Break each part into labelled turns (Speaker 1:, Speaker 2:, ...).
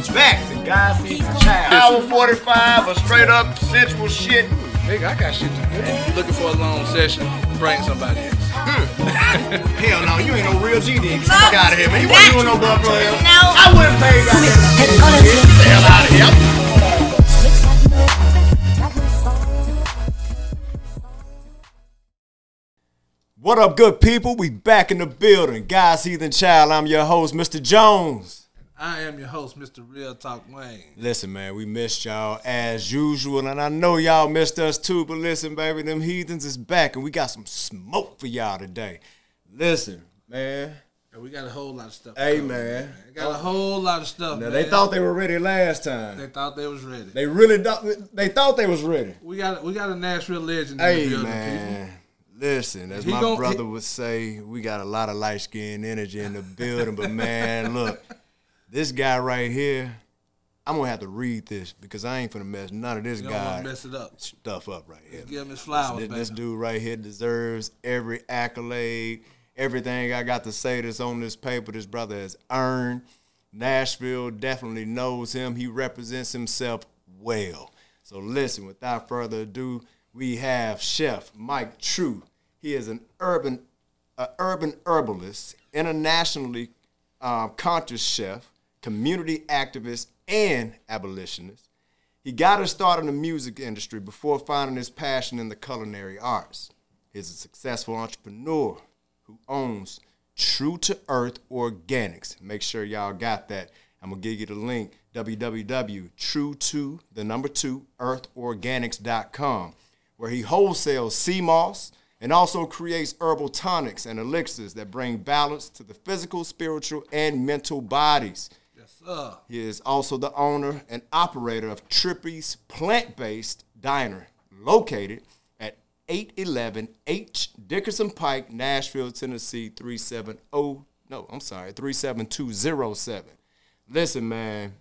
Speaker 1: back to God Sees the Child. Hour 45 of straight up sensual shit.
Speaker 2: Nigga, I got shit to do. You looking for a long session? Bring somebody else.
Speaker 1: Hell no, you ain't no real G then. Get the fuck out of here, man. You wasn't doing no blood for him.
Speaker 3: No.
Speaker 1: I wouldn't pay you. Get the hell out of here. What up, good people? We back in the building. God's Heathen Child. I'm your host, Mr. Jones.
Speaker 2: I am your host, Mr. Real Talk Wayne.
Speaker 1: Listen, man, we missed y'all as usual, and I know y'all missed us too, but listen, baby, them heathens is back, and we got some smoke for y'all today. Listen, man.
Speaker 2: We got a whole lot of stuff.
Speaker 1: Hey, man.
Speaker 2: We got a whole lot of stuff,
Speaker 1: Now,
Speaker 2: man.
Speaker 1: they thought they were ready last time.
Speaker 2: They thought they was ready.
Speaker 1: They really they thought they was ready.
Speaker 2: We got a Nashville legend in
Speaker 1: Hey,
Speaker 2: the building,
Speaker 1: man.
Speaker 2: people.
Speaker 1: Listen, as my brother would say, we got a lot of light-skinned energy in the building, but, man, look. This guy right here, I'm going to have to read this because I ain't finna mess none of this guy
Speaker 2: mess it up.
Speaker 1: Stuff up right here.
Speaker 2: Give him his flowers,
Speaker 1: this,
Speaker 2: baby.
Speaker 1: This dude right here deserves every accolade, everything I got to say that's on this paper this brother has earned. Nashville definitely knows him. He represents himself well. So listen, without further ado, we have Chef Mike True. He is an urban herbalist, internationally conscious chef, community activist, and abolitionist. He got his start in the music industry before finding his passion in the culinary arts. He's a successful entrepreneur who owns True to Earth Organics. Make sure y'all got that. I'm going to give you the link, www.true2earthorganics.com, where he wholesales sea moss and also creates herbal tonics and elixirs that bring balance to the physical, spiritual, and mental bodies. He is also the owner and operator of Trippy's Plant-Based Diner, located at 811 H. Dickerson Pike, Nashville, Tennessee, 37207. Listen, man,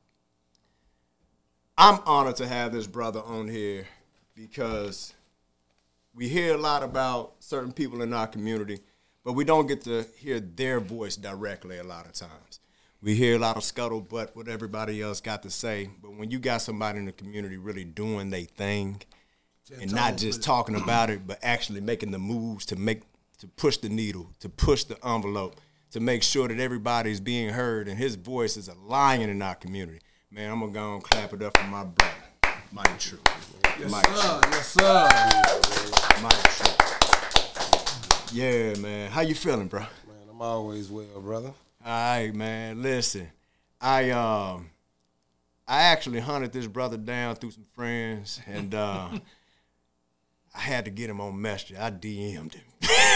Speaker 1: I'm honored to have this brother on here because we hear a lot about certain people in our community, but we don't get to hear their voice directly a lot of times. We hear a lot of scuttlebutt, what everybody else got to say, but when you got somebody in the community really doing their thing and not just talking about it, but actually making the moves to push the needle, to push the envelope, to make sure that everybody's being heard and his voice is a lion in our community. Man, I'm going to go and clap it up for my brother, Mike True.
Speaker 2: Yes,
Speaker 1: Mike
Speaker 2: sir.
Speaker 1: True.
Speaker 2: Yes, sir.
Speaker 1: Mike True. Yeah, man. How you feeling, bro?
Speaker 4: Man, I'm always well, brother.
Speaker 1: All right, man. Listen, I actually hunted this brother down through some friends, and I had to get him on Messenger. I DM'd him.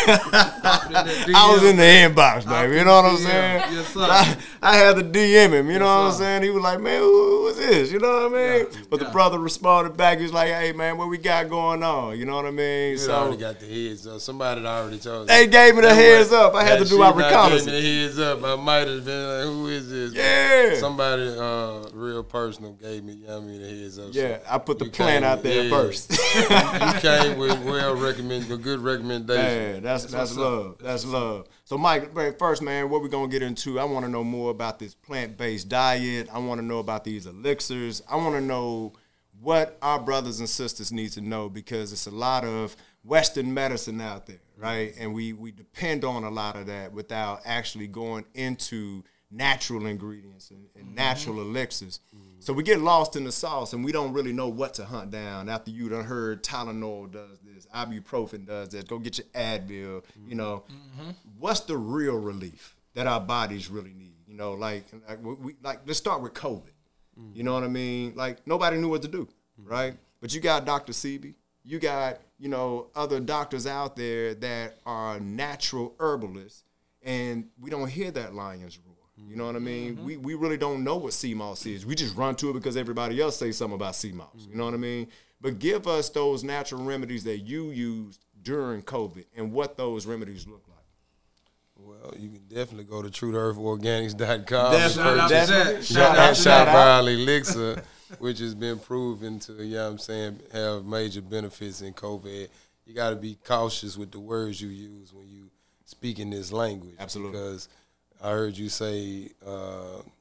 Speaker 1: I was in the inbox, baby. You know what I'm saying?
Speaker 2: Yes, sir.
Speaker 1: I had to DM him. You know what I'm saying? He was like, man, who is this? You know what I mean? But the brother responded back. He was like, hey, man, what we got going on? You know what I mean?
Speaker 4: You already got the heads up. Somebody already told
Speaker 1: they gave me the heads up. I had to do my reconnaissance.
Speaker 4: Gave me the heads up. I might have been like, who is this?
Speaker 1: Yeah.
Speaker 4: Somebody real personal gave me, the heads up.
Speaker 1: Yeah, I put the plan out there first.
Speaker 4: You came with a good recommendation.
Speaker 1: Man, that's love. That's love. So, Mike, first, man, what we're going to get into, I want to know more about this plant-based diet. I want to know about these elixirs. I want to know what our brothers and sisters need to know because it's a lot of Western medicine out there, right? And we depend on a lot of that without actually going into natural ingredients and natural elixirs. So we get lost in the sauce and we don't really know what to hunt down after you done heard Tylenol does this, ibuprofen does this, go get your Advil, you know. What's the real relief that our bodies really need? You know, like let's start with COVID. You know what I mean? Like nobody knew what to do, right? But you got Dr. Sebi, you got, other doctors out there that are natural herbalists, and we don't hear that lion's roar. You know what I mean? We really don't know what sea moss is. We just run to it because everybody else says something about sea moss. You know what I mean? But give us those natural remedies that you used during COVID and what those remedies look like.
Speaker 4: Well, you can definitely go to TrueToEarthOrganics.com.
Speaker 1: Definitely.
Speaker 4: Shout out our elixir, which has been proven to, have major benefits in COVID. You got to be cautious with the words you use when you speak in this language.
Speaker 1: Absolutely.
Speaker 4: Because I heard you say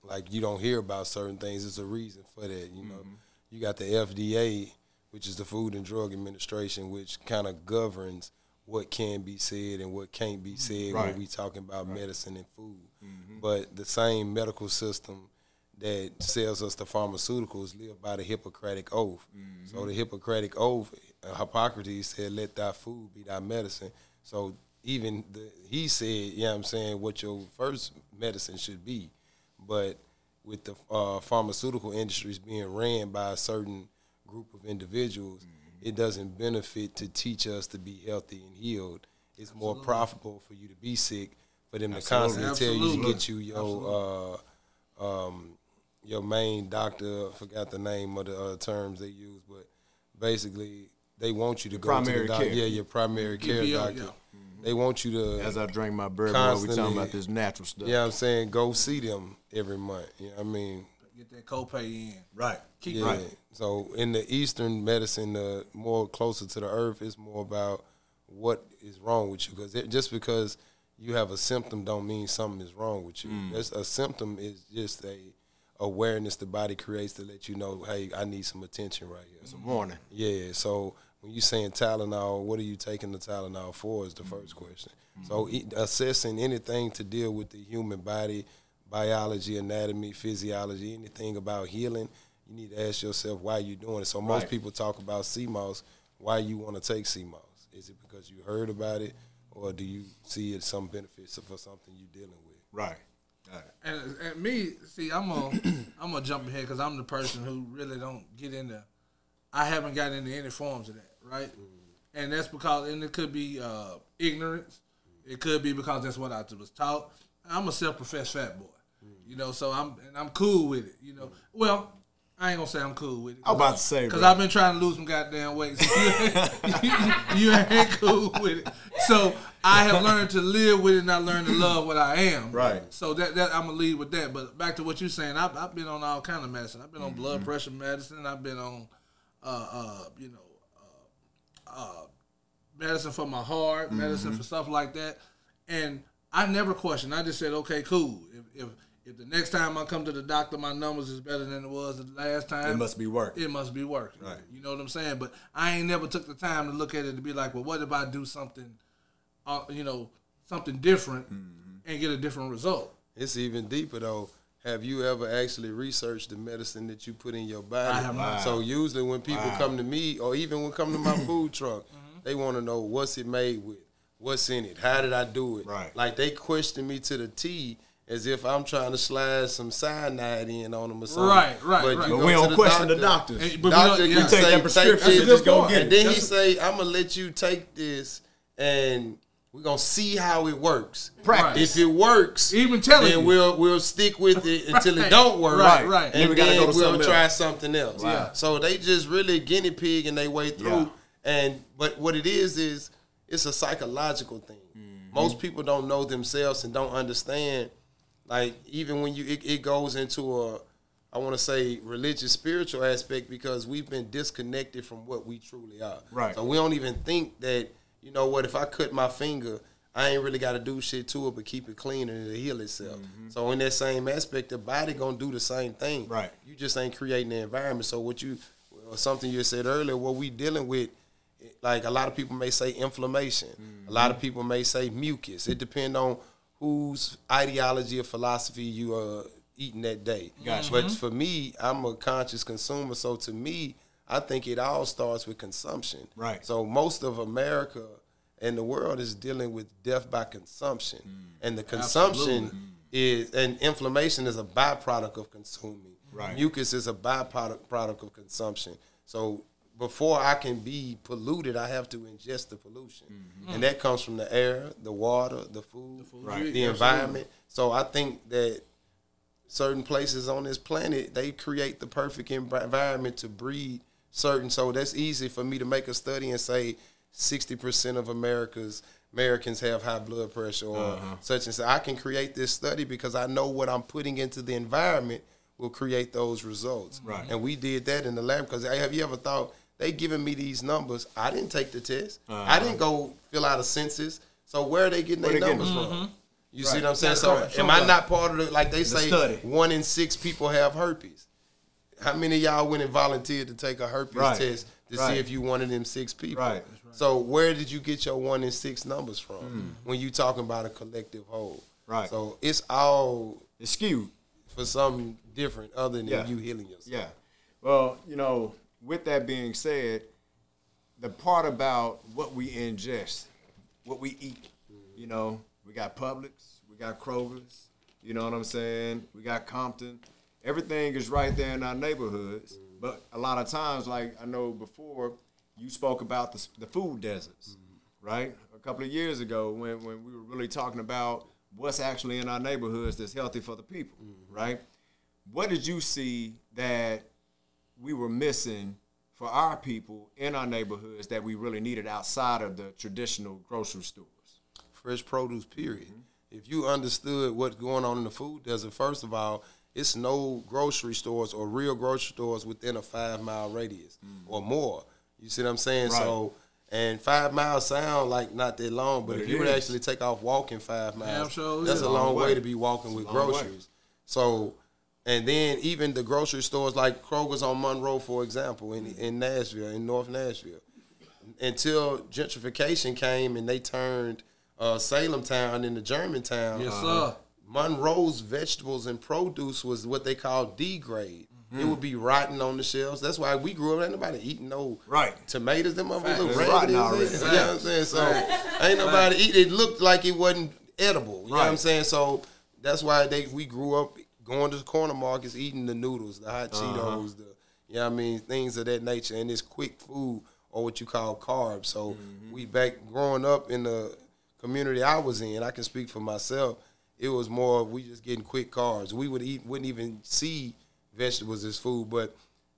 Speaker 4: like you don't hear about certain things. There's a reason for that. You know, you got the FDA, which is the Food and Drug Administration, which kind of governs what can be said and what can't be said when we talking about medicine and food. But the same medical system that sells us the pharmaceuticals live by the Hippocratic Oath. So the Hippocratic Oath, Hippocrates said, let thy food be thy medicine. So even he said, you know what I'm saying, what your first medicine should be. But with the pharmaceutical industries being ran by a certain group of individuals, it doesn't benefit to teach us to be healthy and healed. It's more profitable for you to be sick, for them to constantly tell you to get you your main doctor. I forgot the name of the terms they use, but basically they want you to go to the doctor. Yeah, your primary care doctor. They want you to.
Speaker 1: As I drink my bourbon, we talking about this natural stuff.
Speaker 4: Yeah, I'm saying go see them every month. You know what I mean?
Speaker 3: Get that copay in.
Speaker 1: Right.
Speaker 3: Keep
Speaker 4: right. So in the Eastern medicine, more closer to the earth, it's more about what is wrong with you. Because just because you have a symptom don't mean something is wrong with you. A symptom is just a awareness the body creates to let you know, hey, I need some attention right here.
Speaker 1: It's a warning.
Speaker 4: Yeah. So when you're saying Tylenol, what are you taking the Tylenol for is the first question. So assessing anything to deal with the human body, biology, anatomy, physiology, anything about healing, you need to ask yourself why you're doing it. So most people talk about CMOS. Why you want to take CMOS? Is it because you heard about it, or do you see it some benefits for something you're dealing with?
Speaker 1: Right.
Speaker 3: And me, see, I'm gonna jump ahead because I'm the person who really don't get into. I haven't gotten into any forms of that, right? And that's because, and it could be ignorance. It could be because that's what I was taught. I'm a self-professed fat boy. You know, so I'm cool with it. You know, well, I ain't gonna say I'm cool with it.
Speaker 1: I'm about to say,
Speaker 3: because I've been trying to lose some goddamn weight. So you ain't cool with it. So I have learned to live with it, and I learned to love what I am.
Speaker 1: Right.
Speaker 3: So that I'm gonna lead with that. But back to what you're saying, I've been on all kind of medicine. I've been on blood pressure medicine. I've been on, medicine for my heart, medicine for stuff like that, and I never questioned. I just said, okay, cool. If the next time I come to the doctor, my numbers is better than it was the last time,
Speaker 1: it must be working.
Speaker 3: It must be working.
Speaker 1: Right.
Speaker 3: You know what I'm saying? But I ain't never took the time to look at it to be like, well, what if I do something, something different and get a different result?
Speaker 4: It's even deeper though. Have you ever actually researched the medicine that you put in your body?
Speaker 3: I have not.
Speaker 4: So usually when people come to me, or even when come to my food truck, they want to know what's it made with, what's in it, how did I do it?
Speaker 1: Right.
Speaker 4: Like they question me to the T, as if I'm trying to slide some cyanide in on them or something.
Speaker 3: Right.
Speaker 1: But we don't question the doctors.
Speaker 4: Doctor
Speaker 1: we
Speaker 4: can
Speaker 1: take
Speaker 4: say,
Speaker 1: that prescription
Speaker 4: take
Speaker 1: and just go get it.
Speaker 4: And then he say, I'm going to let you take this and we're going to see how it works.
Speaker 1: Practice.
Speaker 4: If it works,
Speaker 3: Even telling
Speaker 4: then
Speaker 3: you.
Speaker 4: we'll stick with it until it don't work.
Speaker 3: Right.
Speaker 4: And
Speaker 1: Then we gotta
Speaker 4: then
Speaker 1: go to
Speaker 4: we'll
Speaker 1: something
Speaker 4: try
Speaker 1: else.
Speaker 4: something else.
Speaker 3: Yeah.
Speaker 4: So they just really guinea pig and they way through. But what it is it's a psychological thing. Most people don't know themselves and don't understand. Like even when it goes into I want to say religious, spiritual aspect, because we've been disconnected from what we truly are.
Speaker 1: Right.
Speaker 4: So we don't even think that, you know what, if I cut my finger, I ain't really got to do shit to it but keep it clean and it'll heal itself. So in that same aspect, the body going to do the same thing.
Speaker 1: Right.
Speaker 4: You just ain't creating the environment. So something you said earlier, what we dealing with, like a lot of people may say inflammation. A lot of people may say mucus. It depends on whose ideology or philosophy you are eating that day.
Speaker 1: Gotcha.
Speaker 4: But for me, I'm a conscious consumer, so to me, I think it all starts with consumption.
Speaker 1: Right.
Speaker 4: So most of America and the world is dealing with death by consumption. And the consumption and inflammation is a byproduct of consuming.
Speaker 1: Right.
Speaker 4: Mucus is a byproduct of consumption. So before I can be polluted, I have to ingest the pollution. And that comes from the air, the water, the food, the environment. So I think that certain places on this planet, they create the perfect environment to breed certain. So that's easy for me to make a study and say 60% of Americans have high blood pressure or such and such. I can create this study because I know what I'm putting into the environment will create those results.
Speaker 1: Right.
Speaker 4: And we did that in the lab because have you ever thought, they giving me these numbers. I didn't take the test. I didn't go fill out a census. So where are they getting their numbers from? You see what I'm saying? So am I not part of the, like they say,
Speaker 1: study.
Speaker 4: 1 in 6 people have herpes? How many of y'all went and volunteered to take a herpes test to see if you one of them 6 people?
Speaker 1: Right.
Speaker 4: So where did you get your 1 in 6 numbers from when you talking about a collective whole?
Speaker 1: Right.
Speaker 4: So it's
Speaker 1: skewed
Speaker 4: for something different other than you healing yourself.
Speaker 1: Yeah. Well, with that being said, the part about what we ingest, what we eat, we got Publix, we got Kroger's, you know what I'm saying? We got Compton. Everything is right there in our neighborhoods. But a lot of times, like I know before, you spoke about the food deserts, right? A couple of years ago when we were really talking about what's actually in our neighborhoods that's healthy for the people, right? What did you see that we were missing for our people in our neighborhoods that we really needed outside of the traditional grocery stores?
Speaker 4: Fresh produce, period. If you understood what's going on in the food desert, first of all, it's no grocery stores or real grocery stores within a 5-mile radius or more. You see what I'm saying?
Speaker 1: Right.
Speaker 4: So, and 5 miles sound like not that long, but if you would actually take off walking 5 miles, that's a long way to be walking with groceries. So, and then even the grocery stores like Kroger's on Monroe, for example, in Nashville, in North Nashville, until gentrification came and they turned Salem Town into Germantown.
Speaker 3: Yes, sir.
Speaker 4: Monroe's vegetables and produce was what they call D grade. It would be rotten on the shelves. That's why we grew up. Ain't nobody eating no tomatoes. Them motherfuckers look
Speaker 1: rotten already.
Speaker 4: You know what I'm saying? So ain't nobody eat. It looked like it wasn't edible. You know what I'm saying? So that's why we grew up going to the corner markets, eating the noodles, the hot Cheetos, things of that nature, and this quick food or what you call carbs. So we back growing up in the community I was in. I can speak for myself. It was more we just getting quick carbs. We wouldn't even see vegetables as food, but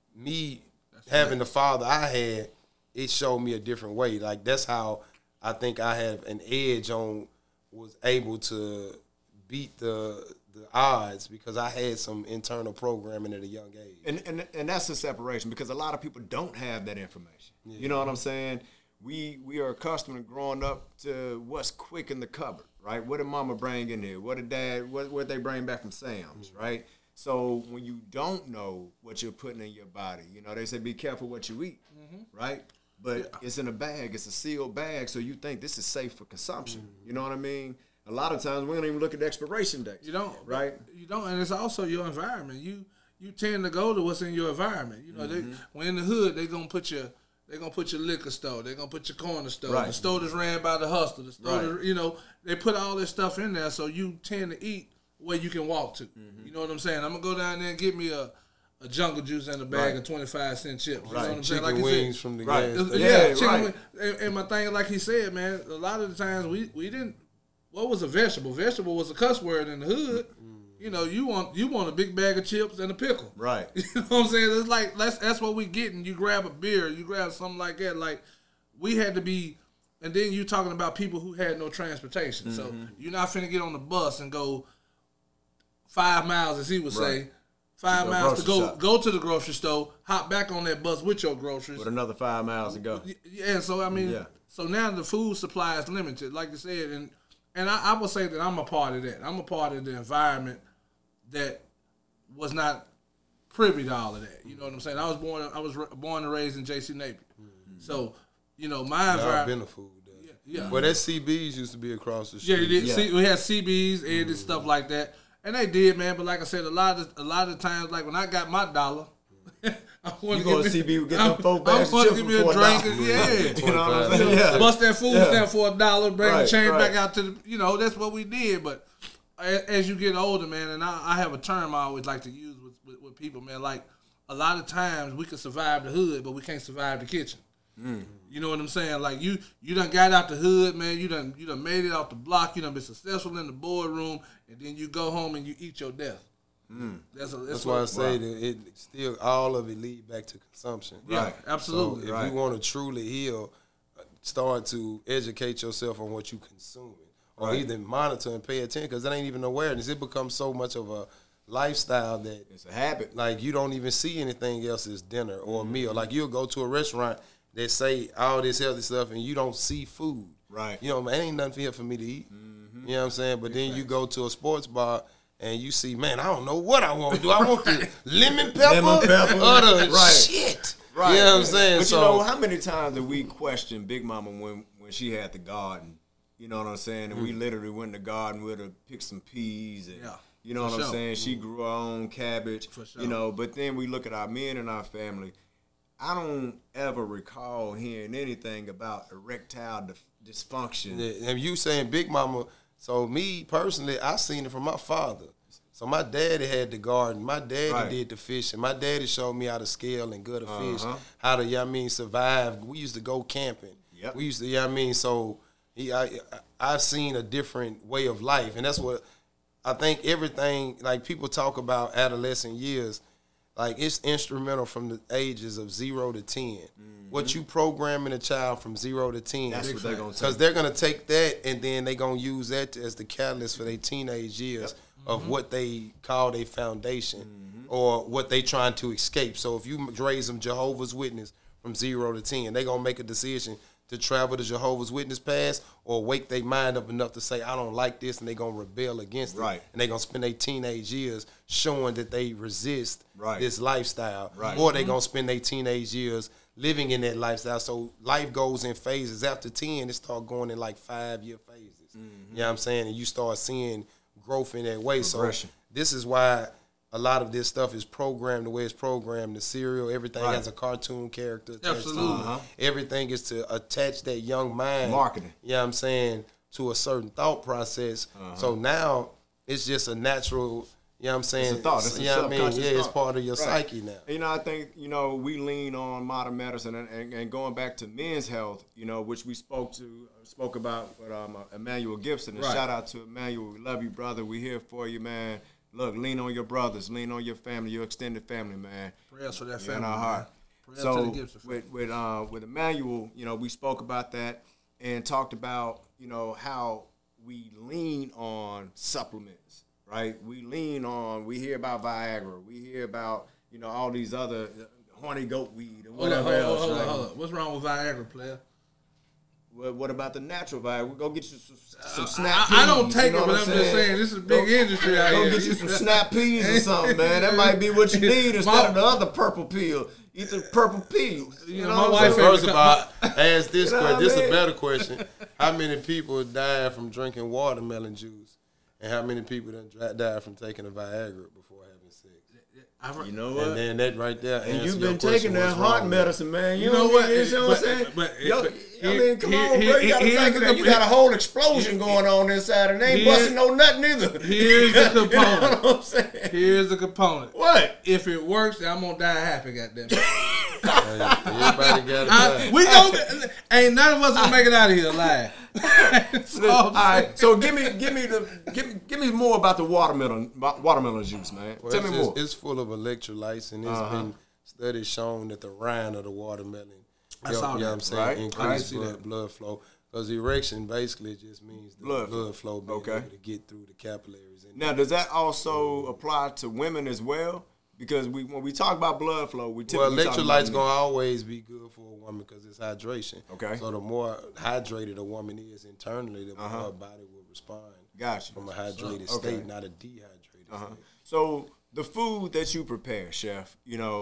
Speaker 4: me having the father I had, it showed me a different way. Like that's how I think I have an edge on, was able to beat the odds because I had some internal programming at a young age.
Speaker 1: And that's the separation because a lot of people don't have that information. Yeah. You know what I'm saying? We are accustomed to growing up to what's quick in the cupboard, right? What did mama bring in there? What did dad, what they bring back from Sam's, right? So when you don't know what you're putting in your body, they say be careful what you eat, right? But it's in a bag. It's a sealed bag, so you think this is safe for consumption. You know what I mean? A lot of times we don't even look at the expiration dates.
Speaker 3: You don't,
Speaker 1: right?
Speaker 3: You don't, and it's also your environment. You tend to go to what's in your environment. When in the hood, they're gonna put your liquor store. They're gonna put your corner store. Right. The store that's ran by the hustler. The store, that, they put all this stuff in there, so you tend to eat where you can walk to. You know what I'm saying? I'm gonna go down there and get me a Jungle Juice and a bag of 25-cent chips. You know what I'm saying? Like
Speaker 4: wings from the gas.
Speaker 3: Yeah, chicken wings. And my thing, like he said, man, a lot of the times we didn't. What was a vegetable? Vegetable was a cuss word in the hood. You want a big bag of chips and a pickle.
Speaker 1: Right.
Speaker 3: You know what I'm saying? It's like that's what we getting. You grab a beer, you grab something like that. Like we had to be, and then you talking about people who had no transportation. So you're not finna get on the bus and go 5 miles, as he would say. 5 miles to go to the grocery store, hop back on that bus with your groceries.
Speaker 1: With another 5 miles to go.
Speaker 3: Yeah, so so now the food supply is limited, like you said, and I would say that I'm a part of that. I'm a part of the environment that was not privy to all of that. You know what I'm saying? I was born and raised in J.C. Napier. So, my environment.
Speaker 4: I've been a food.
Speaker 3: Yeah.
Speaker 4: Well, that CB's used to be across the street.
Speaker 3: Yeah, we had CB's and stuff like that. And they did, man. But like I said, a lot of times, like when I got my $1, I want to
Speaker 1: go to CB get them 4 bags of chips
Speaker 3: give me a drink.
Speaker 1: You know what I'm saying? Yeah.
Speaker 3: Bust that food stamp for $1, bring the change back out to the. That's what we did. But as you get older, man, and I have a term I always like to use with people, man. Like a lot of times we can survive the hood, but we can't survive the kitchen. You know what I'm saying? Like you done got out the hood, man. You done made it off the block. You done been successful in the boardroom, and then you go home and you eat your death. That's
Speaker 4: why I say that it still all of it lead back to consumption.
Speaker 3: Yeah, right. Absolutely.
Speaker 4: So if you want to truly heal, start to educate yourself on what you consuming, or either monitor and pay attention, because that ain't even awareness. It becomes so much of a lifestyle that
Speaker 1: it's a habit.
Speaker 4: Like you don't even see anything else as dinner or a meal. Like you'll go to a restaurant that say all this healthy stuff and you don't see food.
Speaker 1: Right.
Speaker 4: Man, ain't nothing here for me to eat. You You know what I'm saying? But then you go to a sports bar and you see, man, I don't know what I want to do. I want the lemon pepper, or the shit.
Speaker 1: Right.
Speaker 4: You know what I'm saying?
Speaker 1: But
Speaker 4: so,
Speaker 1: you know, how many times did we question Big Mama when she had the garden? You know what I'm saying? And we literally went in the garden with her, picked some peas. And, you know what I'm saying? She grew her own cabbage. For sure. You know, but then we look at our men in our family. I don't ever recall hearing anything about erectile dysfunction.
Speaker 4: Yeah, and you saying Big Mama, so me personally, I seen it from my father. So my daddy had the garden. My daddy did the fishing. My daddy showed me how to scale and gut a fish, how to, survive. We used to go camping.
Speaker 1: Yep.
Speaker 4: We used to, so I've seen a different way of life. And that's what I think everything, like people talk about adolescent years, like it's instrumental from the ages of 0 to 10. What you programming a child from 0 to 10.
Speaker 1: That's what they're going to take.
Speaker 4: Because they're going to take that and then they're going to use that as the catalyst for their teenage years of what they call their foundation or what they trying to escape. So if you raise them Jehovah's Witness from 0 to 10, they're going to make a decision to travel the Jehovah's Witness path or wake their mind up enough to say, I don't like this, and they're going to rebel against it. And they're going to spend their teenage years showing that they resist this lifestyle. Or they're going to spend their teenage years living in that lifestyle. So life goes in phases. After 10, it starts going in like 5-year phases. You know what I'm saying? And you start seeing growth in that way. So this is why a lot of this stuff is programmed the way it's programmed. The cereal, everything has a cartoon character attached to it. Everything is to attach that young mind.
Speaker 1: Marketing.
Speaker 4: You know what I'm saying? To a certain thought process. So now it's just a natural, you know what I'm saying?
Speaker 1: It's a thought. It's
Speaker 4: you know what I mean? Yeah, it's
Speaker 1: thought.
Speaker 4: part of your psyche now.
Speaker 1: You know, I think, we lean on modern medicine and going back to men's health, which we spoke about with Emmanuel Gibson. And shout out to Emmanuel. We love you, brother. We here for you, man. Look, lean on your brothers, lean on your family, your extended family, man.
Speaker 3: Prayers for that family.
Speaker 1: In our heart.
Speaker 3: Prayers
Speaker 1: so
Speaker 3: to the Gibson family.
Speaker 1: with Emmanuel, we spoke about that and talked about, how we lean on supplements, right? We hear about Viagra, we hear about, all these other horny goat weed and whatever else.
Speaker 3: Hold on. What's wrong with Viagra, player?
Speaker 1: Well, what about the natural Viagra? We'll go get you some snap peas.
Speaker 3: I don't take it, but I'm just saying, this is a big industry out here.
Speaker 1: Go get you some snap peas or something, man. That might be what you need instead of the other purple pill. Eat the purple peas.
Speaker 3: My wife
Speaker 4: First of all, ask this question. This is a better question. How many people died from drinking watermelon juice? And how many people died from taking a Viagra before having sex?
Speaker 1: You know what?
Speaker 4: And then that right there.
Speaker 1: And you've been taking that heart medicine, man.
Speaker 3: You know what?
Speaker 1: You know what I'm saying? Come on, bro. You got a whole explosion going on inside, and they ain't busting no nut neither.
Speaker 3: Here's the component.
Speaker 1: You know what I'm saying?
Speaker 3: Here's the component.
Speaker 1: What?
Speaker 3: If it works, then I'm gonna die happy. Goddamn.
Speaker 4: Everybody got it.
Speaker 3: We gonna ain't none of us gonna make it out of here alive.
Speaker 1: All right. So give me more about the watermelon juice, man.
Speaker 4: Well,
Speaker 1: Tell me more.
Speaker 4: It's full of electrolytes, and it's been studies shown that the rind of the watermelon, you know what I'm saying, increase blood flow. Because erection basically just means the blood flow being able to get through the capillaries.
Speaker 1: Now, does that also apply to women as well? Because when we talk about blood flow, we typically
Speaker 4: electrolytes gonna always be good for a woman because it's hydration.
Speaker 1: Okay.
Speaker 4: So the more hydrated a woman is internally, the more her body will respond.
Speaker 1: Gotcha.
Speaker 4: From a hydrated state, not a dehydrated state.
Speaker 1: So the food that you prepare, chef,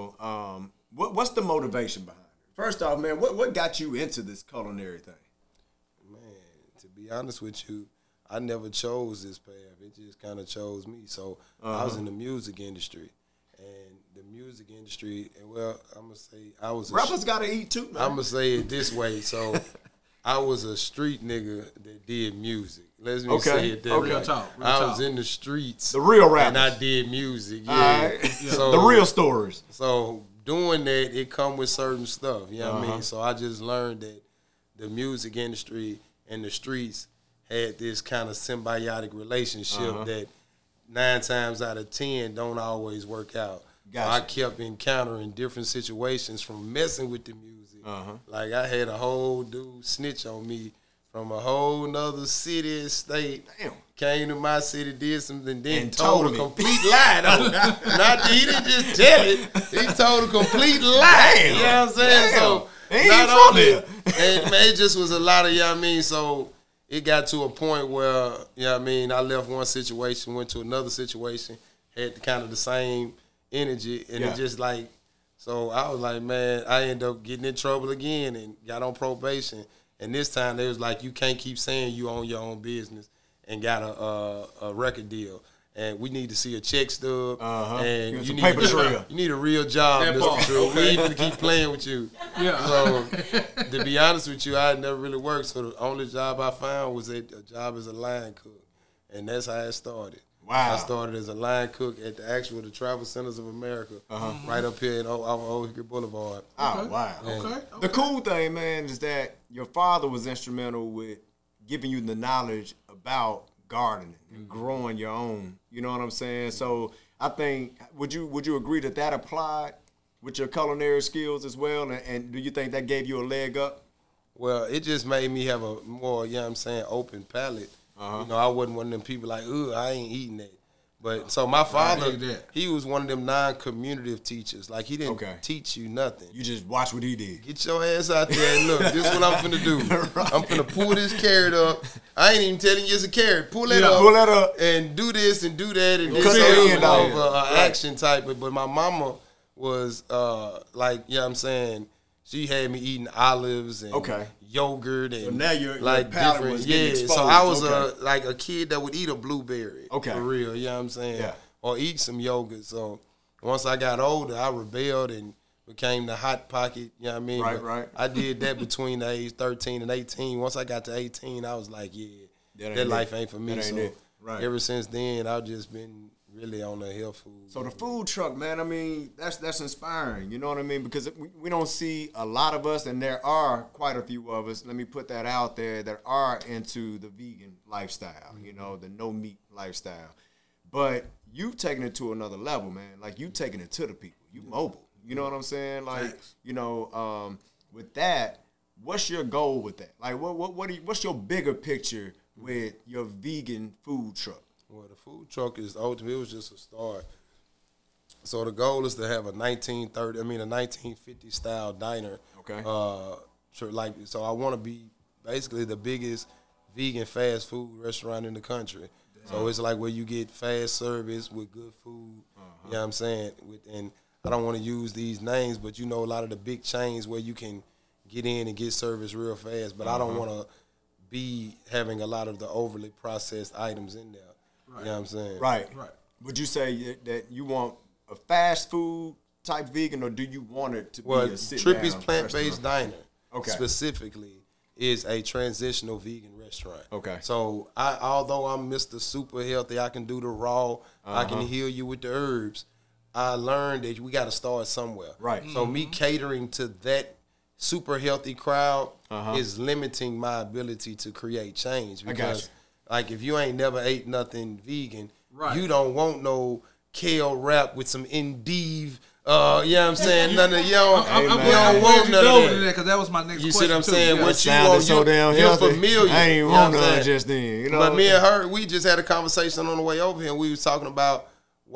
Speaker 1: what's the motivation behind it? First off, man, what got you into this culinary thing?
Speaker 4: Man, to be honest with you, I never chose this path. It just kind of chose me. So I was in the music industry. And the music industry, I'm going to say I was
Speaker 1: rappers got to eat too, man.
Speaker 4: I'm going to say it this way. So I was a street nigga that did music. Let me say it that way.
Speaker 3: Real talk.
Speaker 4: I was in the streets.
Speaker 1: The real rappers.
Speaker 4: And I did music. Yeah.
Speaker 1: Right. So, the real stories.
Speaker 4: So doing that, it come with certain stuff. You know what I mean? So I just learned that the music industry and the streets had this kind of symbiotic relationship that 9 times out of 10 don't always work out. Gotcha. So I kept encountering different situations from messing with the music. Like I had a whole dude snitch on me from a whole nother city and state. Damn. Came to my city, did something, then told a complete lie. He didn't just tell it. He told a complete lie. Damn. You know what I'm saying?
Speaker 1: Damn.
Speaker 4: So
Speaker 1: not only,
Speaker 4: and man, it just was a lot of, you know what I mean? So it got to a point where, I mean, I left one situation, went to another situation, had kind of the same energy, and it just like, so I was like, man, I ended up getting in trouble again and got on probation. And this time they was like, you can't keep saying you own your own business and got a record deal. And we need to see a check stub, and you need a real job, Mr. True. We ain't gonna keep playing with you. Yeah. So, to be honest with you, I had never really worked. So the only job I found was a job as a line cook, and that's how it started.
Speaker 1: Wow.
Speaker 4: I started as a line cook at the Travel Centers of America, right up here off Old Hickory Boulevard.
Speaker 1: Oh, wow.
Speaker 3: Okay.
Speaker 1: The cool thing, man, is that your father was instrumental with giving you the knowledge about gardening and growing your own. You know what I'm saying? So I think, would you agree that applied with your culinary skills as well? And do you think that gave you a leg up?
Speaker 4: Well, it just made me have a more, open palate. I wasn't one of them people like, I ain't eating that. But so my father, he was one of them non-communicative teachers. Like, he didn't teach you nothing.
Speaker 1: You just watch what he did.
Speaker 4: Get your ass out there and look. This is what I'm finna do. Right. I'm finna pull this carrot up. I ain't even telling you it's a carrot. Pull that up. And do this and do that. And this is more of an action type. But my mama was she had me eating olives and yogurt and
Speaker 1: so now your
Speaker 4: like
Speaker 1: palate was getting exposed.
Speaker 4: So I was a kid that would eat a blueberry. For real, you know what I'm saying?
Speaker 1: Yeah.
Speaker 4: Or eat some yogurt. So once I got older, I rebelled and became the hot pocket, you know what I mean?
Speaker 1: Right.
Speaker 4: I did that between the age 13 and 18. Once I got to 18, I was like, that life ain't for me.
Speaker 1: That ain't it. Right.
Speaker 4: Ever since then, I've just been really on the health food.
Speaker 1: So the food truck, man, I mean, that's inspiring. You know what I mean? Because we don't see a lot of us, and there are quite a few of us, let me put that out there, that are into the vegan lifestyle, the no-meat lifestyle. But you've taken it to another level, man. Like, you've taken it to the people. You mobile. You know what I'm saying? Like, with that, what's your goal with that? Like, what's your bigger picture with your vegan food truck?
Speaker 4: Well, the food truck is ultimately, it was just a start. So the goal is to have a 1950 style diner.
Speaker 1: Okay.
Speaker 4: So I want to be basically the biggest vegan fast food restaurant in the country. So it's like where you get fast service with good food. You know what I'm saying? And I don't want to use these names, but a lot of the big chains where you can get in and get service real fast. But I don't want to be having a lot of the overly processed items in there. Right. You know what I'm saying?
Speaker 1: Right. Would you say that you want a fast food type vegan, or do you want it to be a sit-down
Speaker 4: Trippy's Plant-Based Diner specifically is a transitional vegan restaurant.
Speaker 1: Okay.
Speaker 4: So although I'm Mr. Super Healthy, I can do the raw, I can heal you with the herbs, I learned that we got to start somewhere.
Speaker 1: Right.
Speaker 4: So me catering to that super healthy crowd is limiting my ability to create change. Because like, if you ain't never ate nothing vegan, you don't want no kale wrap with some Endive. You know what I'm saying? None of y'all.
Speaker 3: I'm
Speaker 4: don't want none of that.
Speaker 3: Because that was my next question.
Speaker 4: You see what I'm saying?
Speaker 1: Yeah.
Speaker 4: What you want,
Speaker 1: so damn
Speaker 4: you're
Speaker 1: healthy.
Speaker 4: familiar.
Speaker 1: I ain't want none just then.
Speaker 4: But me and her, we just had a conversation on the way over here, and we was talking about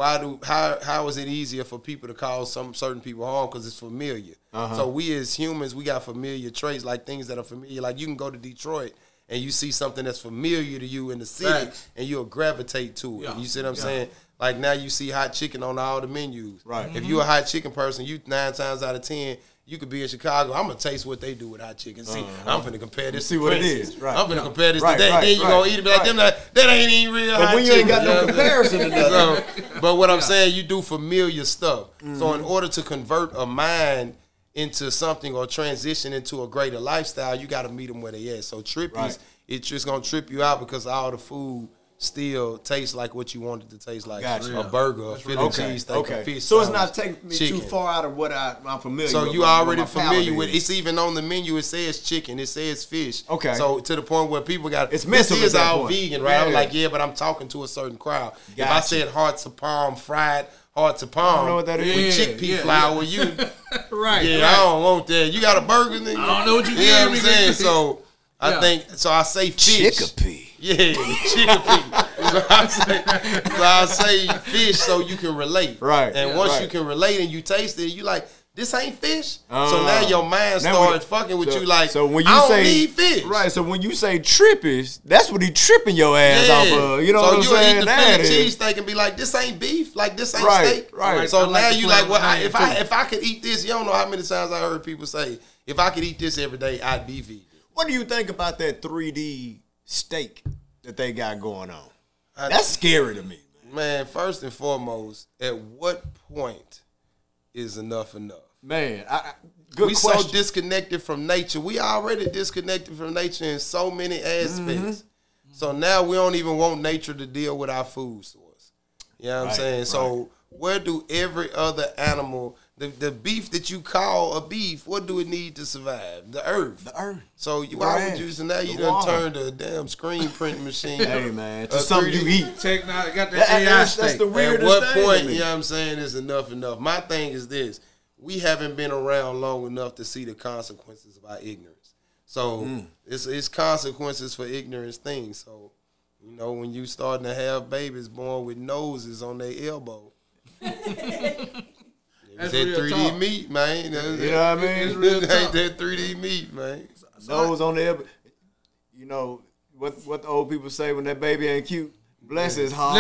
Speaker 4: how is it easier for people to call some certain people home because it's familiar. So we as humans, we got familiar traits, like things that are familiar. Like, you can go to Detroit and you see something that's familiar to you in the city, and you'll gravitate to it. Yeah. You see what I'm saying? Like, now you see hot chicken on all the menus.
Speaker 1: Right.
Speaker 4: If you're a hot chicken person, 9 times out of 10, you could be in Chicago. I'm going to taste what they do with hot chicken. See, I'm finna compare this to
Speaker 1: what
Speaker 4: Prince's.
Speaker 1: it is. Right.
Speaker 4: I'm finna compare this to that. Then you're going to eat it, be like, that ain't even real hot chicken.
Speaker 1: But when you ain't got no comparison to that.
Speaker 4: But what I'm saying, you do familiar stuff. So in order to convert a mind into something or transition into a greater lifestyle, you got to meet them where they at. So Trippy's, it's just going to trip you out because all the food still tastes like what you want it to taste like. A burger, a Philly cheesesteak, a fish
Speaker 1: So
Speaker 4: sauce,
Speaker 1: it's not taking me too far out of what I'm familiar with.
Speaker 4: So you already familiar with it. It's even on the menu, it says chicken, it says fish.
Speaker 1: Okay.
Speaker 4: So to the point where people got,
Speaker 1: it's mental.
Speaker 4: This is all vegan, right? I'm like, but I'm talking to a certain crowd. If I said hearts of palm, fried hearts of palm,
Speaker 1: I don't know what that is.
Speaker 4: With chickpea flour, you
Speaker 3: right.
Speaker 4: I don't want that. You got a burger, nigga?
Speaker 3: I don't know what you
Speaker 4: know what I'm saying? So I think, so I say fish.
Speaker 1: Chickpea.
Speaker 4: Yeah, chickpea. So I say fish so you can relate.
Speaker 1: Right.
Speaker 4: And once you can relate and you taste it, you like, this ain't fish. So now your mind
Speaker 1: Now
Speaker 4: starts fucking with you like,
Speaker 1: so when you
Speaker 4: I don't
Speaker 1: say
Speaker 4: need fish.
Speaker 1: right? So when you say trippies, that's what he tripping your ass off of. You know
Speaker 4: so
Speaker 1: what I'm
Speaker 4: you'll
Speaker 1: saying?
Speaker 4: eat the
Speaker 1: That
Speaker 4: Philly
Speaker 1: is-
Speaker 4: cheese steak and be like, this ain't beef, like this ain't
Speaker 1: Right,
Speaker 4: steak.
Speaker 1: right.
Speaker 4: So
Speaker 3: I like
Speaker 4: now
Speaker 3: to
Speaker 4: you
Speaker 3: play
Speaker 4: like, well,
Speaker 3: with my
Speaker 4: if I could eat this, you don't know how many times I heard people say, if I could eat this every day, I'd be vegan.
Speaker 1: What do you think about that 3D steak that they got going on? That's scary to me.
Speaker 4: Man, first and foremost, at what point is enough enough?
Speaker 1: Man, good
Speaker 4: We
Speaker 1: question.
Speaker 4: so disconnected from nature. We already disconnected from nature in so many aspects.
Speaker 1: Mm-hmm.
Speaker 4: So now we don't even want nature to deal with our food source. You know what I'm saying? So where do every other animal, the beef that you call a beef, what do it need to survive? The earth.
Speaker 1: The earth.
Speaker 4: So why
Speaker 1: Grass.
Speaker 4: would you? So now you
Speaker 1: The
Speaker 4: done
Speaker 1: water.
Speaker 4: turned a damn screen printing machine.
Speaker 1: Hey man, to
Speaker 4: a
Speaker 1: something
Speaker 4: 3D.
Speaker 1: you eat.
Speaker 3: Technology got the
Speaker 1: That-
Speaker 3: AI
Speaker 1: that's
Speaker 3: steak.
Speaker 1: the
Speaker 4: At
Speaker 1: weirdest
Speaker 4: what
Speaker 1: thing
Speaker 4: point,
Speaker 1: to me.
Speaker 4: you know what I'm saying, is enough enough? My thing is this. We haven't been around long enough to see the consequences of our ignorance. So it's consequences for ignorance things. So, you know, when you starting to have babies born with noses on their elbow,
Speaker 3: That's
Speaker 4: that
Speaker 3: real
Speaker 4: 3D
Speaker 3: talk.
Speaker 4: meat, man.
Speaker 1: You know what I mean?
Speaker 3: It's real
Speaker 4: Ain't
Speaker 3: talk.
Speaker 4: that 3D meat, man.
Speaker 1: Nose on there. You know what the old people say when that baby ain't cute? Bless his heart.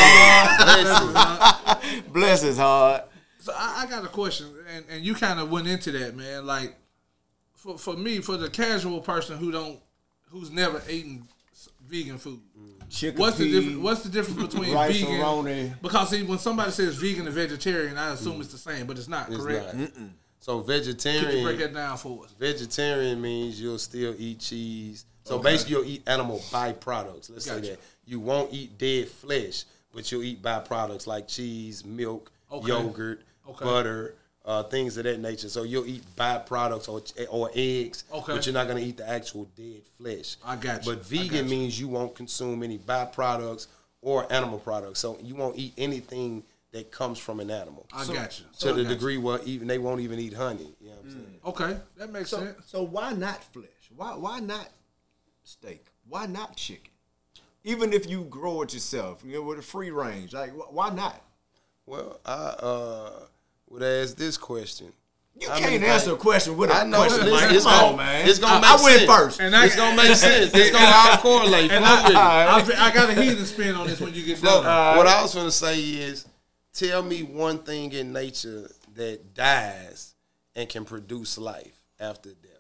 Speaker 3: Listen,
Speaker 1: Bless his heart.
Speaker 3: so I got a question, and you kind of went into that, man. Like, for me, for the casual person who's never eaten vegan food, what's the difference between vegan?
Speaker 1: Rice-a-roni.
Speaker 3: Because see, when somebody says vegan and vegetarian, I assume it's the same, but it's not.
Speaker 4: It's
Speaker 3: Correct?
Speaker 4: not. So
Speaker 3: Could you break
Speaker 4: vegetarian,
Speaker 3: that down for us?
Speaker 4: vegetarian means you'll still eat cheese. So basically you'll eat animal byproducts. Let's say
Speaker 3: Gotcha.
Speaker 4: that. You won't eat dead flesh, but you'll eat byproducts like cheese, milk, yogurt, butter, things of that nature. So you'll eat byproducts or eggs, but you're not going to eat the actual dead flesh.
Speaker 3: I got you.
Speaker 4: But vegan means you won't consume any byproducts or animal products. So you won't eat anything that comes from an animal.
Speaker 3: I got you.
Speaker 4: To the degree where even they won't even eat honey. You know what I'm saying?
Speaker 3: Okay, that makes sense.
Speaker 1: So why not flesh? Why not steak? Why not chicken? Even if you grow it yourself, you know, with a free range, like why not?
Speaker 4: Well, I would ask this question.
Speaker 1: You can't answer a question with a
Speaker 4: I know.
Speaker 1: question.
Speaker 4: Listen,
Speaker 1: Like,
Speaker 4: it's
Speaker 1: come
Speaker 4: gonna,
Speaker 1: on, man.
Speaker 4: It's gonna make
Speaker 1: I
Speaker 4: sense.
Speaker 1: went first.
Speaker 3: And
Speaker 4: It's gonna make sense. It's gonna all correlate.
Speaker 3: And
Speaker 4: Flow with it.
Speaker 3: I got a heathen spin on this when you get
Speaker 4: Flow.
Speaker 3: done.
Speaker 4: What I was gonna say is, tell me one thing in nature that dies and can produce life after death.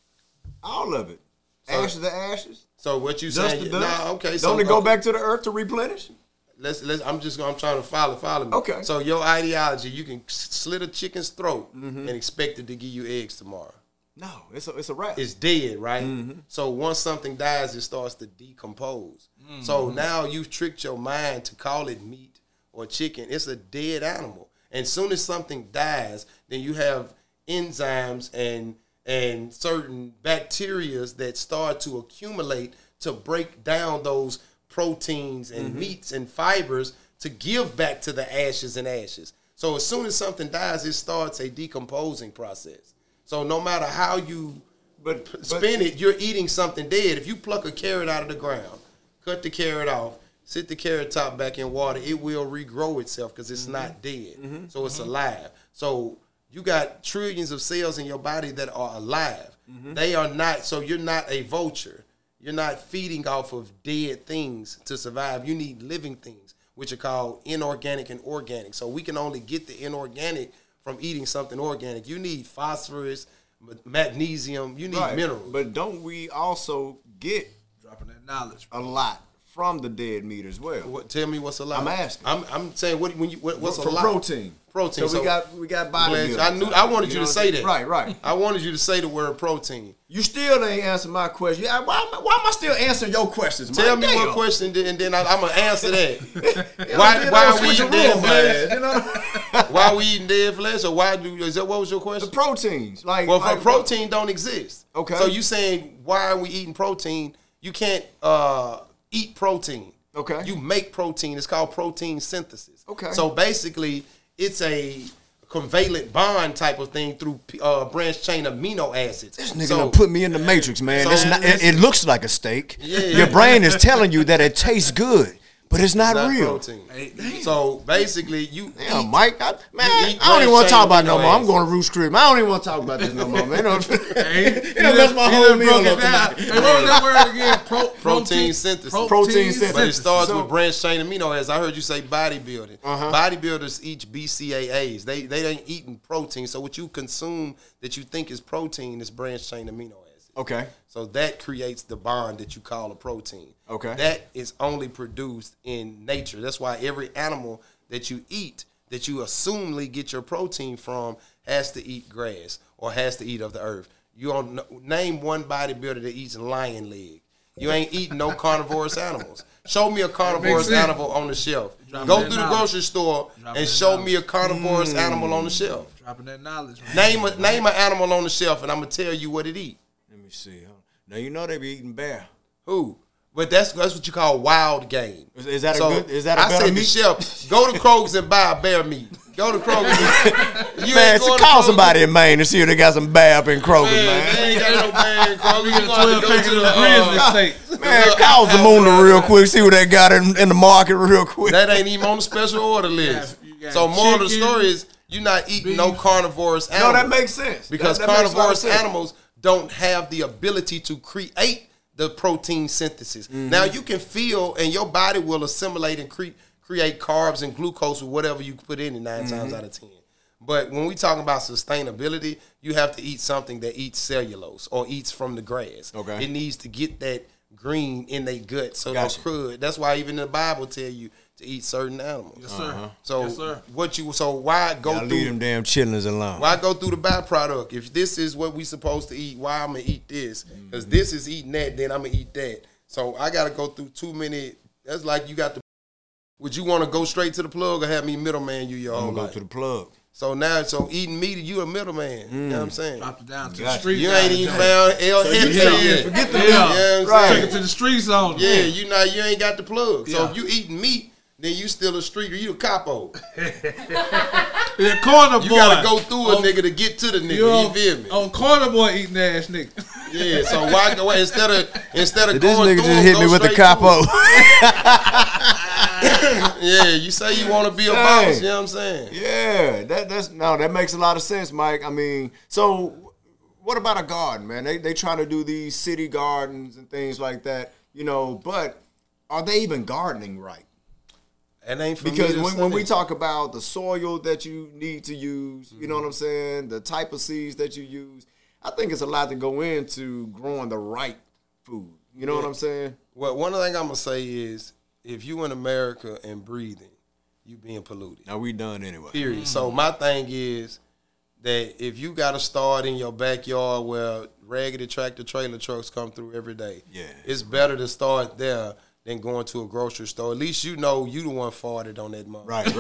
Speaker 1: All of it. Ashes to ashes.
Speaker 4: So what you
Speaker 1: Dust
Speaker 4: saying?
Speaker 1: to dust.
Speaker 4: Nah, okay. So
Speaker 1: Don't it go back to the earth to replenish?
Speaker 4: Let's. I'm trying to follow me.
Speaker 1: Okay.
Speaker 4: So your ideology, you can slit a chicken's throat and expect it to give you eggs tomorrow.
Speaker 1: No, it's a wrap.
Speaker 4: It's dead, right? So once something dies, it starts to decompose. So now you've tricked your mind to call it meat or chicken. It's a dead animal. And soon as something dies, then you have enzymes and certain bacteria that start to accumulate to break down those proteins and meats and fibers to give back to the ashes and ashes. So as soon as something dies, it starts a decomposing process. So no matter how you spin it, you're eating something dead. If you pluck a carrot out of the ground, cut the carrot off, sit the carrot top back in water, it will regrow itself because it's not dead. So it's alive. So you got trillions of cells in your body that are alive. They are not, so you're not a vulture. You're not feeding off of dead things to survive. You need living things, which are called inorganic and organic. So we can only get the inorganic from eating something organic. You need phosphorus, magnesium, you need minerals.
Speaker 1: But don't we also get
Speaker 3: Dropping that knowledge.
Speaker 1: a lot from the dead meat as well?
Speaker 4: Tell me what's a lot.
Speaker 1: I'm asking.
Speaker 4: I'm saying what's
Speaker 1: For
Speaker 4: a lot?
Speaker 1: protein.
Speaker 4: Protein.
Speaker 1: So we got bodybuilders.
Speaker 4: I wanted
Speaker 1: You
Speaker 4: you
Speaker 1: know
Speaker 4: to
Speaker 1: what
Speaker 4: say
Speaker 1: I'm
Speaker 4: that.
Speaker 1: saying? Right.
Speaker 4: I wanted you to say the word protein.
Speaker 1: You still ain't answer my question. Why am I still answering your questions?
Speaker 4: Tell me
Speaker 1: Damn.
Speaker 4: what question, and then I'm gonna answer that.
Speaker 1: You know,
Speaker 4: why are we
Speaker 1: switch
Speaker 4: eating
Speaker 1: the
Speaker 4: dead
Speaker 1: rules,
Speaker 4: flesh?
Speaker 1: man, you know?
Speaker 4: Why we eating dead flesh, or what was your
Speaker 1: The
Speaker 4: question?
Speaker 1: proteins. Like,
Speaker 4: Well,
Speaker 1: like
Speaker 4: for protein don't exist.
Speaker 1: Okay.
Speaker 4: So you saying why are we eating protein? You can't eat protein.
Speaker 1: Okay.
Speaker 4: You make protein. It's called protein synthesis.
Speaker 1: Okay.
Speaker 4: So basically, it's a covalent bond type of thing through branch chain amino acids.
Speaker 1: This nigga
Speaker 4: so,
Speaker 1: done put me in the matrix, man.
Speaker 4: So
Speaker 1: It's not, it looks like a steak.
Speaker 4: Yeah.
Speaker 1: Your brain is telling you that it tastes good, But it's not real.
Speaker 4: Protein. So basically,
Speaker 1: Damn, Mike, I don't even want to talk about it no more. I'm going to Roost Crib. I don't even want to talk about this no more, man. It don't mess my whole meal up tonight.
Speaker 3: Hey, what was that word again?
Speaker 4: Protein synthesis.
Speaker 1: Protein synthesis.
Speaker 4: But it starts with branched chain amino acids. I heard you say bodybuilding. Bodybuilders eat BCAAs. They ain't eating protein. So what you consume that you think is protein is branched chain amino acids.
Speaker 1: Okay.
Speaker 4: So that creates the bond that you call a protein.
Speaker 1: Okay.
Speaker 4: That is only produced in nature. That's why every animal that you eat, that you assumedly get your protein from, has to eat grass or has to eat of the earth. You don't name one bodybuilder that eats lion leg. You ain't eating no carnivorous animals. Show me a carnivorous animal on the shelf. Go through the grocery store and show me a carnivorous animal on the shelf.
Speaker 3: Dropping that knowledge.
Speaker 4: Name an animal on the shelf, and I'm gonna tell you what it eat.
Speaker 1: Let me see. Now you know they be eating bear.
Speaker 4: Who? But that's what you call wild game.
Speaker 1: Is that a good? Is that a better
Speaker 4: I say
Speaker 1: meat?
Speaker 4: the shelf. Go to Kroger's and buy a bear meat. Go to Kroger's.
Speaker 1: Man, call somebody in Maine and see if they got some bear up in Kroger, man.
Speaker 4: They ain't got no bear in Kroger.
Speaker 3: We get 12 packets of the Grizzly steak.
Speaker 1: Man, call Zamunda real quick. See what they got in the market real quick.
Speaker 4: That ain't even on the special order list. So moral of the story is you're not eating no carnivorous animals.
Speaker 1: No, that makes sense.
Speaker 4: Because
Speaker 1: that makes a lot of
Speaker 4: carnivorous
Speaker 1: sense.
Speaker 4: animals don't have the ability to create the protein synthesis. Now you can feel, and your body will assimilate and create carbs and glucose or whatever you put in it 9 times out of 10. But when we talk about sustainability, you have to eat something that eats cellulose or eats from the grass.
Speaker 1: Okay.
Speaker 4: It needs to get that green in their gut, so
Speaker 1: Gotcha.
Speaker 4: no crud. That's why even the Bible tell you to eat certain animals.
Speaker 3: Yes, sir.
Speaker 4: So
Speaker 3: Yes, sir.
Speaker 4: why go
Speaker 1: Y'all
Speaker 4: through
Speaker 1: leave them damn chitlins alone.
Speaker 4: Why go through the byproduct? If this is what we supposed to eat, why I'm gonna eat this? Because this is eating that, then I'm gonna eat that. So I gotta go through too many. That's like you got the. Would you want to go straight to the plug or have me middleman you your
Speaker 1: I'm
Speaker 4: whole
Speaker 1: gonna go
Speaker 4: life?
Speaker 1: to the plug.
Speaker 4: So eating meat, you a middleman. You know what I'm saying?
Speaker 3: Dropped it down to the
Speaker 1: Gotcha.
Speaker 3: street.
Speaker 4: You ain't even found L Hit yet.
Speaker 1: Forget the
Speaker 3: Yeah.
Speaker 1: meat.
Speaker 4: You know what I'm
Speaker 1: Right.
Speaker 3: Take
Speaker 4: saying?
Speaker 3: it to the streets on.
Speaker 4: Yeah, you ain't got the plug. So
Speaker 3: Yeah.
Speaker 4: if you eating meat, then you still a street or you a capo.
Speaker 3: The corner boy.
Speaker 4: You gotta go through a nigga to get to the nigga. You feel me?
Speaker 3: On corner boy eating ass nigga.
Speaker 4: Yeah, so why go instead of
Speaker 1: This
Speaker 4: going
Speaker 1: nigga
Speaker 4: through
Speaker 1: just
Speaker 4: them,
Speaker 1: hit
Speaker 4: go
Speaker 1: me with the
Speaker 4: straight to
Speaker 1: capo.
Speaker 4: it. Yeah, you say you want to be a boss. You know what I'm saying?
Speaker 1: Yeah, that makes a lot of sense, Mike. I mean, so what about a garden, man? They try to do these city gardens and things like that, but are they even gardening right?
Speaker 4: It ain't for
Speaker 1: Because
Speaker 4: me to
Speaker 1: when
Speaker 4: say.
Speaker 1: we talk about the soil that you need to use, you know what I'm saying, the type of seeds that you use, I think it's a lot to go into growing the right food. You know what I'm saying?
Speaker 4: Well, one thing I'm gonna say is, if you in America and breathing, you being polluted.
Speaker 1: Now we done anyway.
Speaker 4: Period. So my thing is that if you got to start in your backyard where raggedy tractor trailer trucks come through every day,
Speaker 1: Yeah.
Speaker 4: it's better to start there than going to a grocery store. At least you know you the one farted on that mother.
Speaker 1: Right.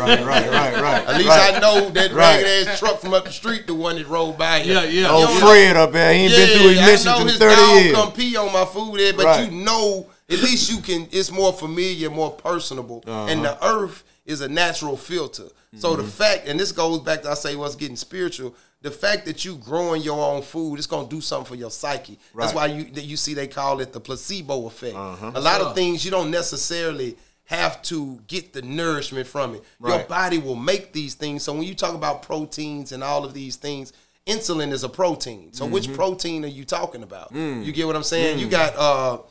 Speaker 4: At least I know that ragged ass truck from up the street, the one that rolled by here.
Speaker 3: Yeah.
Speaker 1: Oh, Fred up there, he ain't been through emissions
Speaker 4: I know
Speaker 1: in
Speaker 4: his
Speaker 1: 30
Speaker 4: dog
Speaker 1: years.
Speaker 4: come pee on my food there, but
Speaker 1: Right.
Speaker 4: you know, at least you can. It's more familiar, more personable, and the earth is a natural filter. So the fact, and this goes back to I say what's getting spiritual. The fact that you growing your own food, it's gonna do something for your psyche. That's why you see they call it the placebo effect. A lot of things you don't necessarily have to get the nourishment from it. Your
Speaker 1: Right.
Speaker 4: body will make these things. So when you talk about proteins and all of these things, insulin is a protein. So which protein are you talking about? You get what I'm saying? You got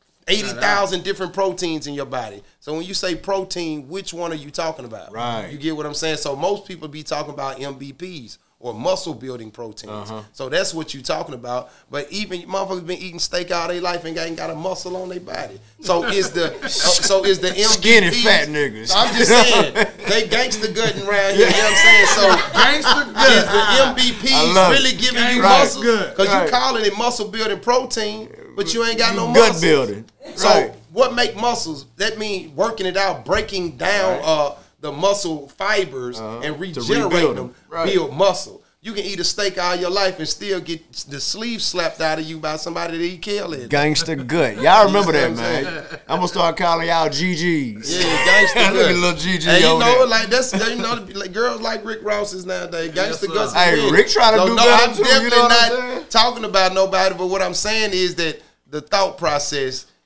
Speaker 4: 80,000 different proteins in your body. So when you say protein, which one are you talking about?
Speaker 1: Right.
Speaker 4: You get what I'm saying? So most people be talking about MBPs or muscle building proteins. So that's what you're talking about. But even motherfuckers been eating steak all their life and ain't got a muscle on their body. So is the MBPs,
Speaker 1: Skinny fat niggas.
Speaker 4: I'm just saying, they gangster gutting around here. You know what I'm saying? So
Speaker 3: Gangster
Speaker 4: is the
Speaker 1: I
Speaker 4: MBPs
Speaker 1: love
Speaker 4: really
Speaker 1: it.
Speaker 4: giving you
Speaker 1: Right.
Speaker 4: muscle?
Speaker 3: Good.
Speaker 4: Because
Speaker 1: Right.
Speaker 4: you calling it muscle building protein, but you ain't got no
Speaker 1: Gut
Speaker 4: muscle.
Speaker 1: building.
Speaker 4: So
Speaker 1: Right.
Speaker 4: what make muscles? That means working it out, breaking down the muscle fibers and regenerating
Speaker 1: rebuild
Speaker 4: them,
Speaker 1: them. Right.
Speaker 4: build muscle. You can eat a steak all your life and still get the sleeve slapped out of you by somebody that eat kale in.
Speaker 1: Gangster gut. Y'all remember
Speaker 4: You
Speaker 1: that,
Speaker 4: see what I'm
Speaker 1: man. I'm going to start calling y'all GGs.
Speaker 4: Yeah, gangster
Speaker 1: Look
Speaker 4: gut.
Speaker 1: at little GG
Speaker 4: And you
Speaker 1: over
Speaker 4: know,
Speaker 1: there.
Speaker 4: like that's like girls like Rick Ross's nowadays. Gangster
Speaker 3: sir.
Speaker 4: guts.
Speaker 1: Hey,
Speaker 4: is in.
Speaker 1: Rick trying to do
Speaker 4: no,
Speaker 1: better
Speaker 4: I'm
Speaker 1: too, you
Speaker 4: definitely
Speaker 1: know what I'm
Speaker 4: not
Speaker 1: saying?
Speaker 4: talking about nobody, but what I'm saying is that the thought process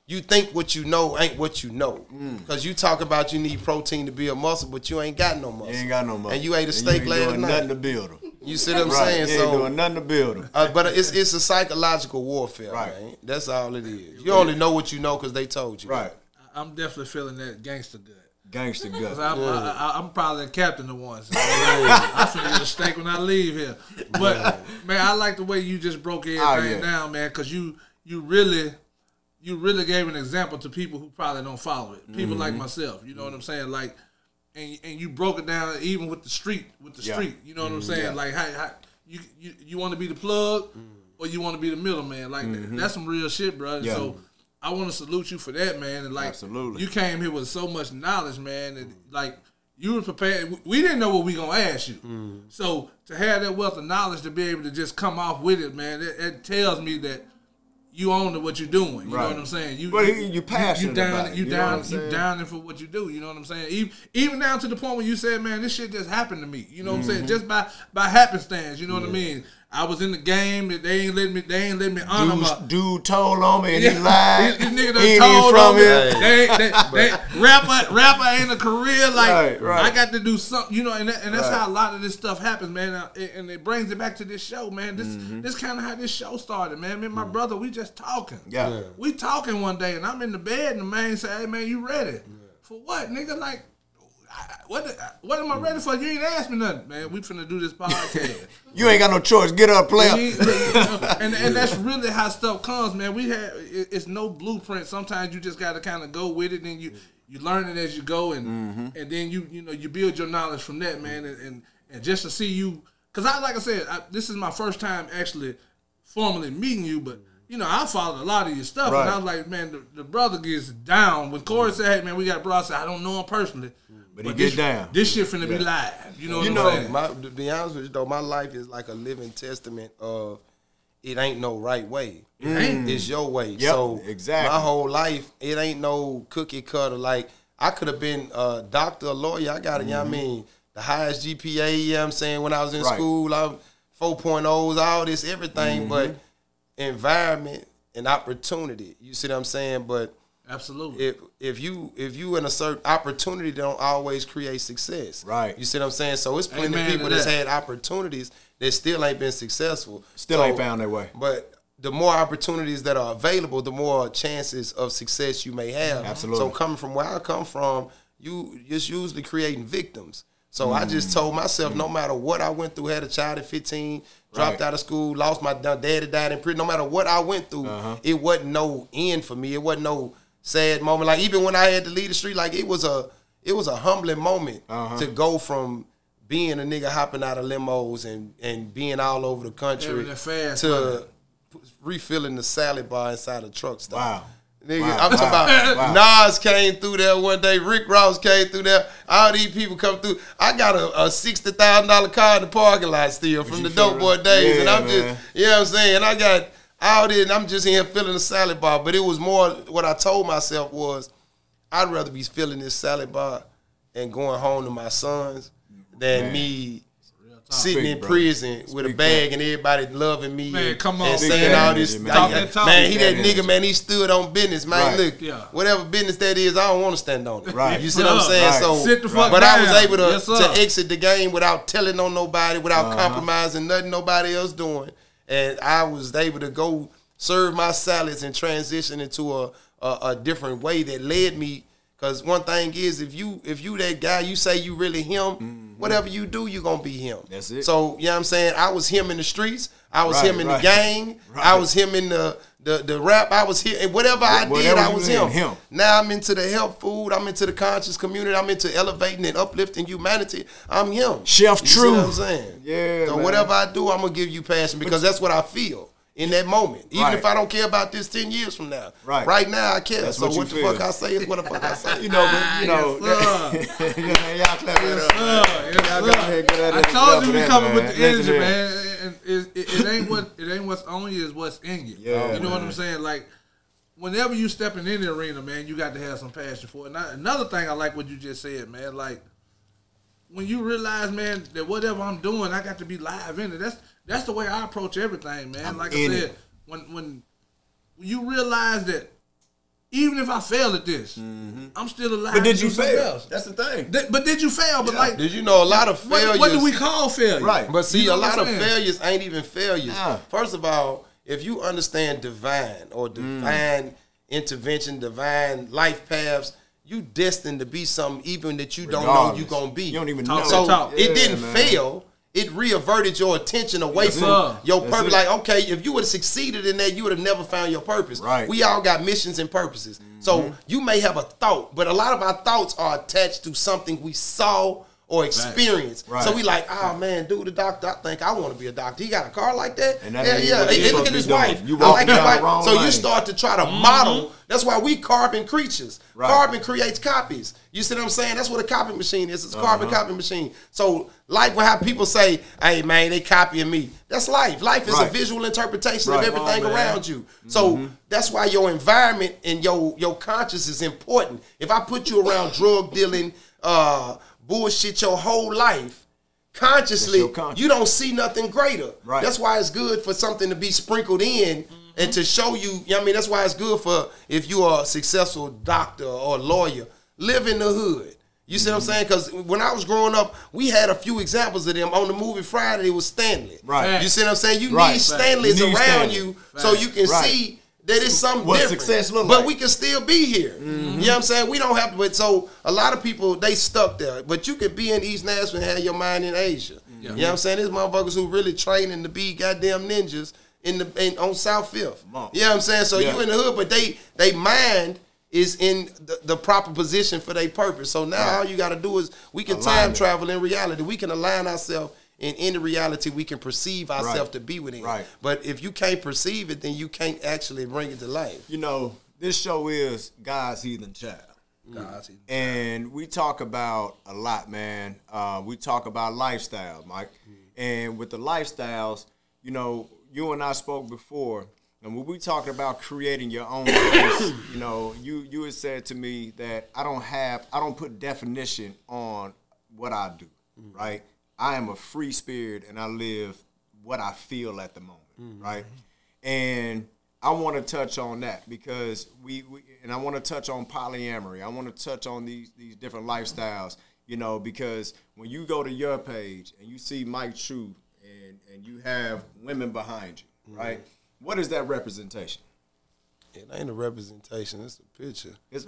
Speaker 4: you think what you know ain't what you know. Because you talk about you need protein to build muscle, but you ain't got no muscle.
Speaker 1: You ain't got no muscle.
Speaker 4: And you ate a steak last night.
Speaker 1: Nothing to build them.
Speaker 4: You see what I'm
Speaker 1: Right.
Speaker 4: saying?
Speaker 1: You ain't doing nothing to build them.
Speaker 4: But it's a psychological warfare,
Speaker 1: Right.
Speaker 4: man. That's all it is. You only know what you know because they told you.
Speaker 1: Right.
Speaker 3: I'm definitely feeling that gangster good.
Speaker 1: Gangster gut.
Speaker 3: I'm probably the captain of one. So I'm finna get a steak when I leave here. But man, I like the way you just broke everything down, man, because you really gave an example to people who probably don't follow it. People like myself, you know what I'm saying? Like, and you broke it down even with the street, you know what I'm saying?
Speaker 1: Yeah.
Speaker 3: Like, how you want to be the plug or you want to be the middleman? Like, that's some real shit, bro.
Speaker 1: Yeah.
Speaker 3: So I want to salute you for that, man. And like,
Speaker 1: Absolutely.
Speaker 3: you came here with so much knowledge, man, and like you were prepared. We didn't know what we gonna ask you, so to have that wealth of knowledge to be able to just come off with it, man, it tells me that you own to what you're doing. You know what I'm saying? You
Speaker 1: passionate about it.
Speaker 3: You
Speaker 1: You know what I'm saying?
Speaker 3: down it for what you do. You know what I'm saying? Even down to the point where you said, man, this shit just happened to me. You know what I'm saying? Just by happenstance. You know what I mean? I was in the game. They ain't let me honor my
Speaker 1: Dude told on me and he lied.
Speaker 3: This nigga
Speaker 1: He ain't
Speaker 3: done told
Speaker 1: even from
Speaker 3: on me.
Speaker 1: here.
Speaker 3: Rapper ain't a career. Like
Speaker 1: Right.
Speaker 3: I got to do something, you know, and that's how a lot of this stuff happens, man. And it brings it back to this show, man. This kind of how this show started, man. Me and my brother, we just talking.
Speaker 1: Yeah.
Speaker 3: We talking one day, and I'm in the bed, and the man say, "Hey, man, you ready for what, nigga? Like, what am I ready for? You ain't asked me nothing, man. We finna do this podcast."
Speaker 1: You ain't got no choice. Get up, play.
Speaker 3: and that's really how stuff comes, man. It's no blueprint. Sometimes you just got to kind of go with it, and you learn it as you go, and then you build your knowledge from that, man. And just to see you, because like I said, this is my first time actually formally meeting you, but I followed a lot of your stuff, and I was like, man, the brother gets down. When Corey said, "Hey, man, we got a brother," I said, "I don't know him personally."
Speaker 1: But he get down.
Speaker 3: This shit finna be live. You know what I'm saying?
Speaker 4: To be honest with you, though, my life is like a living testament of it ain't no right way. It ain't. It's your way.
Speaker 1: Yep,
Speaker 4: So
Speaker 1: exactly.
Speaker 4: my whole life, it ain't no cookie cutter. Like, I could have been a doctor, a lawyer. I got it, you know what I mean? The highest GPA, you know what I'm saying? When I was in school, I 4.0s, all this, everything. But environment and opportunity, you see what I'm saying? But
Speaker 3: absolutely.
Speaker 4: If you in a certain opportunity, don't always create success.
Speaker 1: Right.
Speaker 4: You see what I'm saying? So it's plenty
Speaker 3: Amen
Speaker 4: of people
Speaker 3: to
Speaker 4: that's
Speaker 3: that.
Speaker 4: had opportunities that still ain't been successful.
Speaker 1: Still ain't found their way.
Speaker 4: But the more opportunities that are available, the more chances of success you may have.
Speaker 1: Absolutely.
Speaker 4: So coming from where I come from, you just usually creating victims. So I just told myself, no matter what I went through, had a child at 15, dropped out of school, lost my daddy, died in prison. No matter what I went through, it wasn't no end for me. It wasn't no sad moment. Like, even when I had to leave the street, like, it was a humbling moment to go from being a nigga hopping out of limos and being all over the country to refilling the salad bar inside a truck stop.
Speaker 1: Wow.
Speaker 4: Nigga, I'm talking about Nas came through there one day, Rick Ross came through there, all these people come through. I got a $60,000 car in the parking lot still from the Dope Boy days, and I'm just, you know what I'm saying? I got out there, and I'm just in here filling the salad bar, but it was more, what I told myself was, I'd rather be filling this salad bar and going home to my sons than me sitting in prison with a bag and everybody loving me and saying all this. Man, he that nigga, man, he stood on business, man. Look, whatever business that is, I don't want to stand on it.
Speaker 1: Right.
Speaker 4: You see what I'm saying? So,
Speaker 3: sit the fuck
Speaker 4: but
Speaker 3: down.
Speaker 4: I was able to exit the game without telling on nobody, without compromising nothing nobody else doing. And I was able to go serve my salads and transition into a different way that led me. Because one thing is, if you that guy, you say you really him, whatever you do, you going to be him.
Speaker 1: That's it.
Speaker 4: So, you know what I'm saying? I was him in the streets. I was him in the gang. I was him in the rap. I was here. And whatever I did, I was him. Now I'm into the health food. I'm into the conscious community. I'm into elevating and uplifting humanity. I'm him.
Speaker 1: Chef
Speaker 4: You
Speaker 1: True.
Speaker 4: see what I'm saying?
Speaker 1: Yeah,
Speaker 4: So
Speaker 1: man.
Speaker 4: whatever I do, I'm going to give you passion because that's what I feel in that moment. Even if I don't care about this 10 years from now. Right now I care.
Speaker 1: That's
Speaker 4: so
Speaker 1: what you
Speaker 4: what the
Speaker 1: feel.
Speaker 4: fuck I say is what the fuck I say.
Speaker 1: Y'all clap it up. Y'all go ahead and get that
Speaker 3: I
Speaker 1: in
Speaker 3: told
Speaker 1: the
Speaker 3: you we
Speaker 1: cup
Speaker 3: coming
Speaker 1: for
Speaker 3: with
Speaker 1: that,
Speaker 3: the energy,
Speaker 1: man.
Speaker 3: man. And it ain't what's on you, is what's in you.
Speaker 1: Yeah,
Speaker 3: you know what
Speaker 1: man.
Speaker 3: I'm saying? Like, whenever you stepping in the arena, man, you got to have some passion for it. And another thing I like what you just said, man. Like, when you realize, man, that whatever I'm doing, I got to be live in it. That's the way I approach everything, man. Like I said, when you realize that even if I fail at this, I'm still alive.
Speaker 1: But did
Speaker 3: to
Speaker 1: you
Speaker 3: do something
Speaker 1: fail?
Speaker 3: else.
Speaker 1: That's the thing.
Speaker 3: But did you fail? But like,
Speaker 4: Did you know a lot of failures?
Speaker 3: what do we call failure?
Speaker 1: Right.
Speaker 4: But see,
Speaker 3: You know
Speaker 4: a
Speaker 3: what
Speaker 4: lot
Speaker 3: I'm
Speaker 4: of
Speaker 3: saying?
Speaker 4: failures ain't even failures.
Speaker 1: Nah.
Speaker 4: First of all, if you understand divine or divine intervention, divine life paths, you destined to be something even that you don't know
Speaker 1: Regardless.
Speaker 4: you gonna be.
Speaker 1: You don't even
Speaker 3: Talk
Speaker 1: know.
Speaker 4: So
Speaker 3: Talk.
Speaker 4: it didn't
Speaker 1: man.
Speaker 4: fail. It reaverted your attention away
Speaker 3: Yes,
Speaker 4: from
Speaker 3: sir.
Speaker 4: your
Speaker 1: That's
Speaker 4: purpose.
Speaker 1: it.
Speaker 4: Like, okay, if you would have succeeded in that, you would have never found your purpose.
Speaker 1: Right.
Speaker 4: We all got missions and purposes. So you may have a thought, but a lot of our thoughts are attached to something we saw or experienced.
Speaker 1: Right.
Speaker 4: So we like, oh man, dude, the doctor, I think I want to be a doctor. He got a car like that?
Speaker 1: And that
Speaker 4: Yeah,
Speaker 1: ain't
Speaker 4: yeah.
Speaker 1: what you
Speaker 4: Hey,
Speaker 1: supposed
Speaker 4: look
Speaker 1: to
Speaker 4: at his
Speaker 1: be doing.
Speaker 4: wife.
Speaker 1: You
Speaker 4: I like
Speaker 1: walking
Speaker 4: his
Speaker 1: down
Speaker 4: wife.
Speaker 1: the wrong
Speaker 4: So you
Speaker 1: lane.
Speaker 4: start to try to model. That's why we carbon creatures.
Speaker 1: Right.
Speaker 4: Carbon creates copies. You see what I'm saying? That's what a copy machine is. It's a carbon copy machine. So life will have people say, hey man, they copying me. That's life. Life is a
Speaker 1: Right.
Speaker 4: visual interpretation
Speaker 1: Right.
Speaker 4: of everything
Speaker 3: Come on, man.
Speaker 4: around you. So that's why your environment and your conscience is important. If I put you around drug dealing, bullshit your whole life, consciously,
Speaker 1: your conscience.
Speaker 4: you don't see nothing greater.
Speaker 1: Right.
Speaker 4: That's why it's good for something to be sprinkled in and to show you, you know what I mean, that's why it's good for if you are a successful doctor or lawyer, live in the hood. You see what I'm saying? Because when I was growing up, we had a few examples of them. On the movie Friday, it was Stanley.
Speaker 1: Right.
Speaker 4: You see what I'm saying? You
Speaker 1: Right.
Speaker 4: need Stanleys
Speaker 1: You need
Speaker 4: around
Speaker 1: Stanley.
Speaker 4: you so you can
Speaker 1: Right.
Speaker 4: see that it's something
Speaker 1: What
Speaker 4: different.
Speaker 1: success look
Speaker 4: but
Speaker 1: like.
Speaker 4: we can still be here. You know what I'm saying? We don't have to. But so a lot of people, they stuck there. But you could be in East Nashville and have your mind in Asia. You know what I'm saying? There's motherfuckers who really training to be goddamn ninjas on South Fifth.
Speaker 1: Come on.
Speaker 4: You know what I'm saying? So
Speaker 1: Yeah.
Speaker 4: you in the hood, but they mind is in the proper position for their purpose. So now all you got to do is we can time
Speaker 1: Alignment.
Speaker 4: travel in reality. We can align ourselves in any reality we can perceive ourselves
Speaker 1: Right.
Speaker 4: to be within.
Speaker 1: Right.
Speaker 4: But if you can't perceive it, then you can't actually bring it to life.
Speaker 1: You know, this show is God's Heathen Child. And we talk about a lot, man. We talk about lifestyle, Mike. And with the lifestyles, you know, you and I spoke before, and when we talked about creating your own place, you know, you had said to me that I don't put definition on what I do, right? I am a free spirit and I live what I feel at the moment, right? And I want to touch on that because and I want to touch on polyamory. I want to touch on these different lifestyles, you know, because when you go to your page and you see Mike True and you have women behind you, right? What is that representation?
Speaker 4: It ain't a representation. It's a picture.
Speaker 1: It's-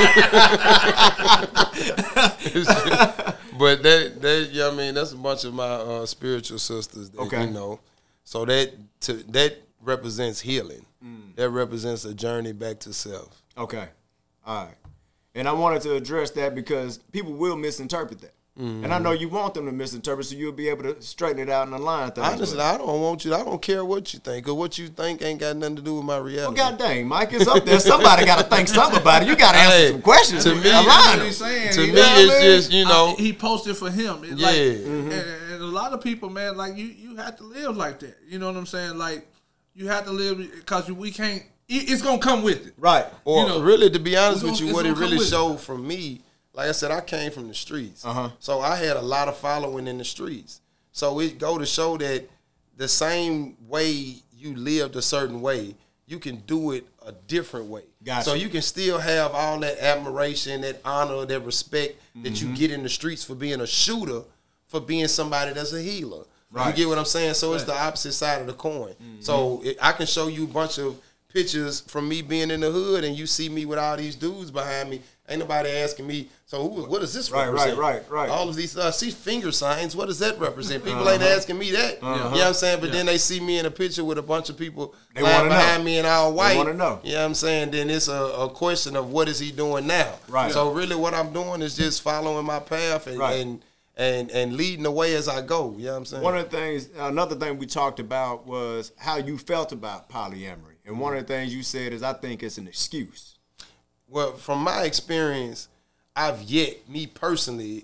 Speaker 4: But that you know what I mean, that's a bunch of my spiritual sisters that
Speaker 1: Okay.
Speaker 4: you know. So that represents healing. That represents a journey back to self.
Speaker 1: Okay. All right. And I wanted to address that because people will misinterpret that. And I know you want them to misinterpret, so you'll be able to straighten it out and align things.
Speaker 4: Honestly,
Speaker 1: with it.
Speaker 4: I don't want you. I don't care what you think, because what you think ain't got nothing to do with my
Speaker 1: Well,
Speaker 4: reality.
Speaker 1: God dang, Mike is up there. Somebody got to think something about it. You got to answer
Speaker 4: Hey,
Speaker 1: some questions.
Speaker 4: to me-
Speaker 1: align
Speaker 3: What
Speaker 1: them.
Speaker 3: he's saying,
Speaker 4: To
Speaker 3: you
Speaker 4: me,
Speaker 3: know what I
Speaker 4: it's
Speaker 3: mean?
Speaker 4: just, you know,
Speaker 3: He posted for him. It's
Speaker 4: Yeah.
Speaker 3: like,
Speaker 4: Mhm.
Speaker 3: and a lot of people, man, like you have to live like that. You know what I'm saying? Like you have to live because we can't. It's gonna come with it.
Speaker 1: Right.
Speaker 4: Or
Speaker 3: you know,
Speaker 4: really, to be honest
Speaker 3: it's
Speaker 4: with you,
Speaker 3: gonna-
Speaker 4: what
Speaker 3: it's
Speaker 4: it
Speaker 3: gonna
Speaker 4: really
Speaker 3: come with it.
Speaker 4: showed from me, like I said, I came from the streets. So I had a lot of following in the streets. So it go to show that the same way you lived a certain way, you can do it a different way.
Speaker 1: Gotcha.
Speaker 4: So you can still have all that admiration, that honor, that respect that
Speaker 1: Mm-hmm.
Speaker 4: you get in the streets for being a shooter, for being somebody that's a healer. You
Speaker 1: Right.
Speaker 4: get what I'm saying? So it's the opposite side of the coin. So I can show you a bunch of pictures from me being in the hood, and you see me with all these dudes behind me. Ain't nobody asking me, so what does this
Speaker 1: Right,
Speaker 4: represent?
Speaker 1: right.
Speaker 4: All of these, see finger signs, what does that represent? People ain't asking me that. You know what I'm saying? But then they see me in a picture with a bunch of people
Speaker 1: They
Speaker 4: lying
Speaker 1: wanna know.
Speaker 4: behind me and all white.
Speaker 1: wanna know.
Speaker 4: You know what I'm saying? Then it's a question of what is he doing now?
Speaker 1: Right.
Speaker 4: So really what I'm doing is just following my path and,
Speaker 1: Right.
Speaker 4: and leading the way as I go. You know what I'm saying?
Speaker 1: One of the things, another thing we talked about was how you felt about polyamory. And one of the things you said is, I think it's an excuse.
Speaker 4: Well, from my experience, I've yet, me personally,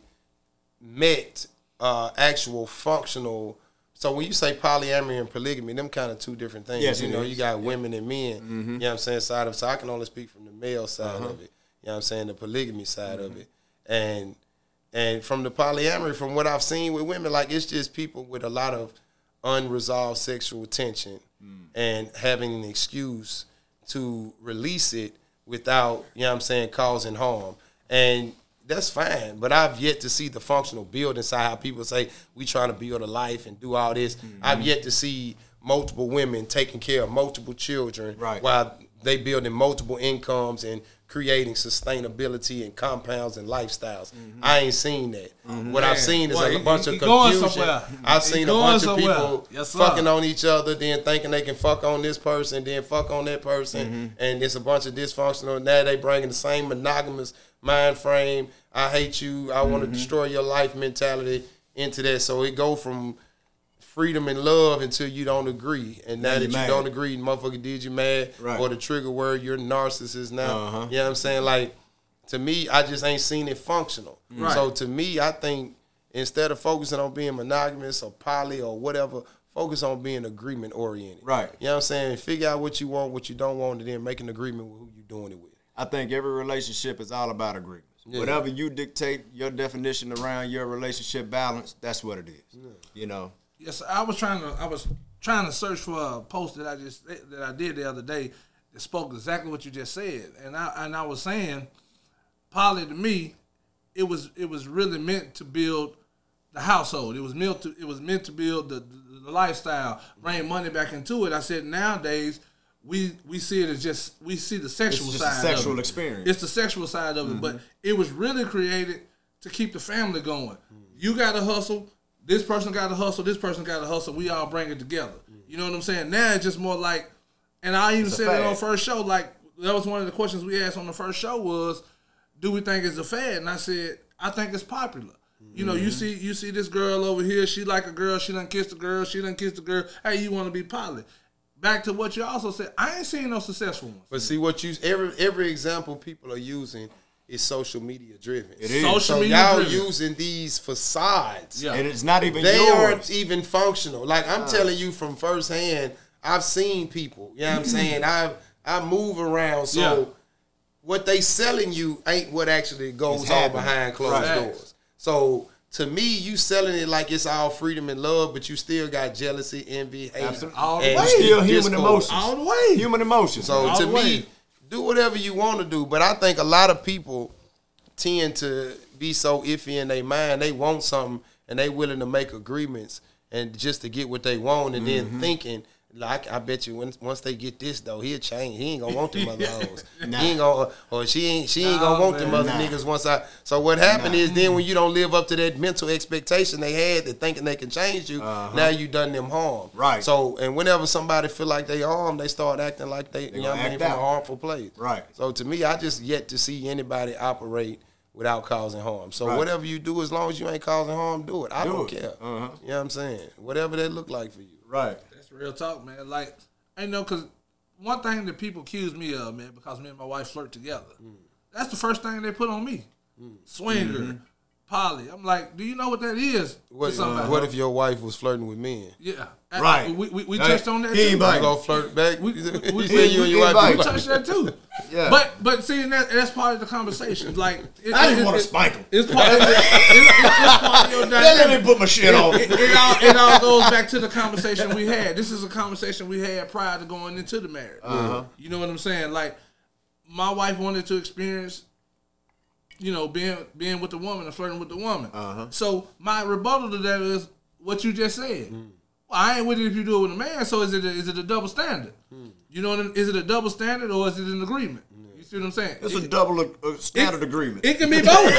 Speaker 4: met actual functional. So when you say polyamory and polygamy, them kind of two different things.
Speaker 1: Yes,
Speaker 4: you
Speaker 1: it
Speaker 4: know,
Speaker 1: is.
Speaker 4: you got women and men. You know what I'm saying? Side of, so I can only speak from the male side of it. You know what I'm saying? The polygamy side of it. And from the polyamory, from what I've seen with women, like it's just people with a lot of unresolved sexual tension and having an excuse to release it without, you know what I'm saying, causing harm. And that's fine, but I've yet to see the functional building side. How people say we trying to build a life and do all this. I've yet to see multiple women taking care of multiple children while they building multiple incomes and creating sustainability and compounds and lifestyles. I ain't seen that. What I've seen is a bunch of confusion. I've seen a bunch of people fucking on each other, then thinking they can fuck on this person, then fuck on that person, and it's a bunch of dysfunctional. Now they bringing the same monogamous mind frame. I hate you. I want to destroy your life mentality into that. So it go from freedom and love until you don't agree. And now that you don't agree, motherfucker did you mad, or the trigger word, you're a narcissist now. You know what I'm saying? Like, to me, I just ain't seen it functional. So to me, I think instead of focusing on being monogamous or poly or whatever, focus on being agreement oriented. You know what I'm saying? Figure out what you want, what you don't want, and then make an agreement with who you're doing it with.
Speaker 1: I think every relationship is all about agreements. Whatever you dictate your definition around your relationship balance, that's what it is. You know.
Speaker 3: Yes, I was trying to search for a post that I did the other day that spoke exactly what you just said, and I was saying, poly to me, it was really meant to build the household. It was meant to build the lifestyle, bring money back into it. I said nowadays we see it as we see the sexual side. It's the sexual
Speaker 1: experience.
Speaker 3: It's the sexual side of it, but it was really created to keep the family going. You got to hustle. This person got to hustle. This person got to hustle. We all bring it together. You know what I'm saying? Now it's just more like, and I even said it on first show. Like, that was one of the questions we asked on the first show was, do we think it's a fad? And I said, I think it's popular. You know, you see this girl over here. She like a girl. She done kissed a girl. She done kissed a girl. Hey, you want to be poly? Back to what you also said. I ain't seen no successful ones.
Speaker 4: But see what every example people are using is social media driven.
Speaker 1: It is.
Speaker 3: Social media
Speaker 4: y'all
Speaker 3: driven.
Speaker 4: using these facades.
Speaker 1: And it's not even
Speaker 4: They
Speaker 1: yours.
Speaker 4: aren't even functional. Like, I'm telling you from firsthand, I've seen people. You know what I'm saying? I move around, so what they selling you ain't what actually goes on behind closed doors. So to me, you selling it like it's all freedom and love, but you still got jealousy, envy, hate.
Speaker 3: All the
Speaker 1: and
Speaker 3: way.
Speaker 1: still human emotions.
Speaker 3: All the way.
Speaker 1: Human emotions.
Speaker 4: So
Speaker 3: All
Speaker 4: to
Speaker 3: the
Speaker 4: me,
Speaker 3: way.
Speaker 4: do whatever you want to do. But I think a lot of people tend to be so iffy in their mind. They want something and they willing to make agreements and just to get what they want, and then thinking, like, I bet you once they get this though, he'll change. He ain't gonna want them other hoes. He ain't gonna, or she ain't gonna want them other niggas once So what happened is then when you don't live up to that mental expectation they had, that thinking they can change you, now you done them harm.
Speaker 1: Right.
Speaker 4: So, and whenever somebody feel like they harm, they start acting like they you know what I mean, from a harmful place.
Speaker 1: Right.
Speaker 4: So to me, I just yet to see anybody operate without causing harm. So whatever you do, as long as you ain't causing harm, do it. I don't care. You know what I'm saying? Whatever that look like for you.
Speaker 1: Right.
Speaker 3: That's real talk, man. Like, I know, because one thing that people accuse me of, man, because me and my wife flirt together, that's the first thing they put on me. Swinger, poly. I'm like, do you know what that is?
Speaker 4: What if your wife was flirting with men?
Speaker 3: Yeah.
Speaker 1: Right.
Speaker 3: We touched on that
Speaker 1: He
Speaker 3: too.
Speaker 1: ain't biting.
Speaker 4: You gonna flirt back?
Speaker 3: We
Speaker 1: touched
Speaker 3: touched that too.
Speaker 1: Yeah.
Speaker 3: But see, that's part of the conversation. Like,
Speaker 1: I didn't want to spank him.
Speaker 3: It's part of it's part of your dynamic.
Speaker 1: Let me put my shit on.
Speaker 3: It all goes back to the conversation we had. This is a conversation we had prior to going into the marriage. You know what I'm saying? Like, my wife wanted to experience, you know, being with the woman and flirting with the woman. So my rebuttal to that is what you just said. Well, I ain't with it if you do it with a man. So is it a double standard? You know, is it a double standard or is it an agreement? You see what I'm saying?
Speaker 1: It's a double standard agreement.
Speaker 3: It can be both.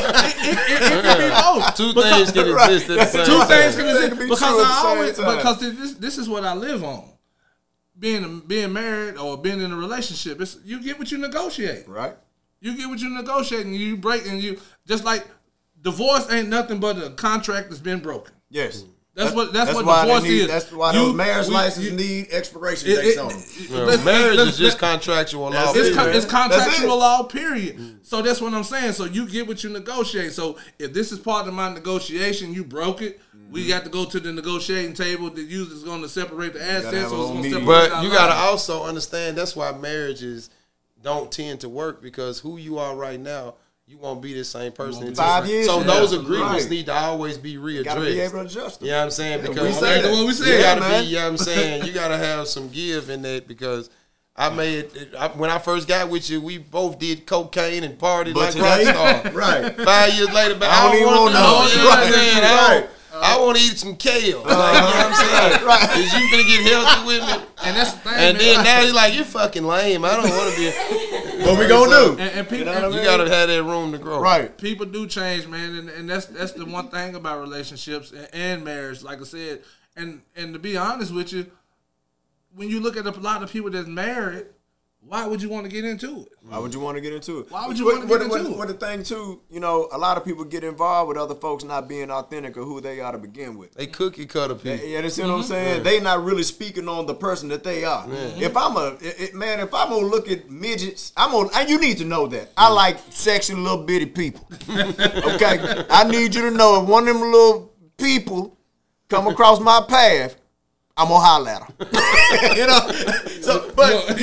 Speaker 3: it can be both.
Speaker 4: Two things can exist at the same time.
Speaker 3: Two things can exist
Speaker 1: It can be
Speaker 3: because
Speaker 1: true at the
Speaker 3: I
Speaker 1: same
Speaker 3: always
Speaker 1: time.
Speaker 3: because this is what I live on. Being married or being in a relationship, you get what you negotiate.
Speaker 1: Right.
Speaker 3: You get what you negotiate, and you break, and you just like divorce ain't nothing but a contract that's been broken.
Speaker 1: Yes.
Speaker 3: That's what
Speaker 1: why
Speaker 3: divorce
Speaker 1: they need,
Speaker 3: is.
Speaker 1: That's why those marriage licenses need expiration dates on them.
Speaker 4: Marriage is just contractual law.
Speaker 3: It's contractual
Speaker 1: it.
Speaker 3: law, period. So that's what I'm saying. So you get what you negotiate. So if this is part of my negotiation, you broke it. We got to go to the negotiating table. The user's going to separate the assets. So it's going to separate
Speaker 4: but you got to also understand that's why marriages don't tend to work, because who you are right now, you won't be the same person in
Speaker 1: 5 years.
Speaker 4: So those agreements
Speaker 1: right.
Speaker 4: need to always be readdressed.
Speaker 1: Got to be able to adjust them.
Speaker 4: You know what I'm saying? Because
Speaker 1: we say that.
Speaker 3: What we
Speaker 4: you
Speaker 3: say,
Speaker 4: gotta
Speaker 1: man.
Speaker 4: be, you know what I'm saying? You got to have some give in that, because when I first got with you, we both did cocaine and partied
Speaker 1: But
Speaker 4: like
Speaker 1: today,
Speaker 4: rock stars.
Speaker 1: right.
Speaker 4: 5 years later, but
Speaker 1: I don't even want to know. Right.
Speaker 4: I want to eat some kale. You know what I'm saying?
Speaker 1: Right.
Speaker 4: Is you finna get healthy with me?
Speaker 3: And that's the thing.
Speaker 4: And
Speaker 3: man.
Speaker 4: then now he's like, you're fucking lame. I don't want to be.
Speaker 1: What we gonna do?
Speaker 3: And people,
Speaker 1: You know what I mean?
Speaker 4: You gotta have that room to grow.
Speaker 1: Right.
Speaker 3: people do change, man, and that's the one thing about relationships and marriage. Like I said, and to be honest with you, when you look at a lot of people that's married, why would you want to get into it?
Speaker 1: Why would you want to get into it?
Speaker 3: Why would you want to get into it?
Speaker 1: What the thing too, you know, a lot of people get involved with other folks not being authentic or who they are to begin with.
Speaker 4: They cookie cutter people.
Speaker 1: You understand what I'm saying? They not really speaking on the person that they are. If I'm if I'm gonna look at midgets, and you need to know that I like sexy little bitty people. Okay, I need you to know if one of them little people come across my path, I'm gonna holler at them. You know, so but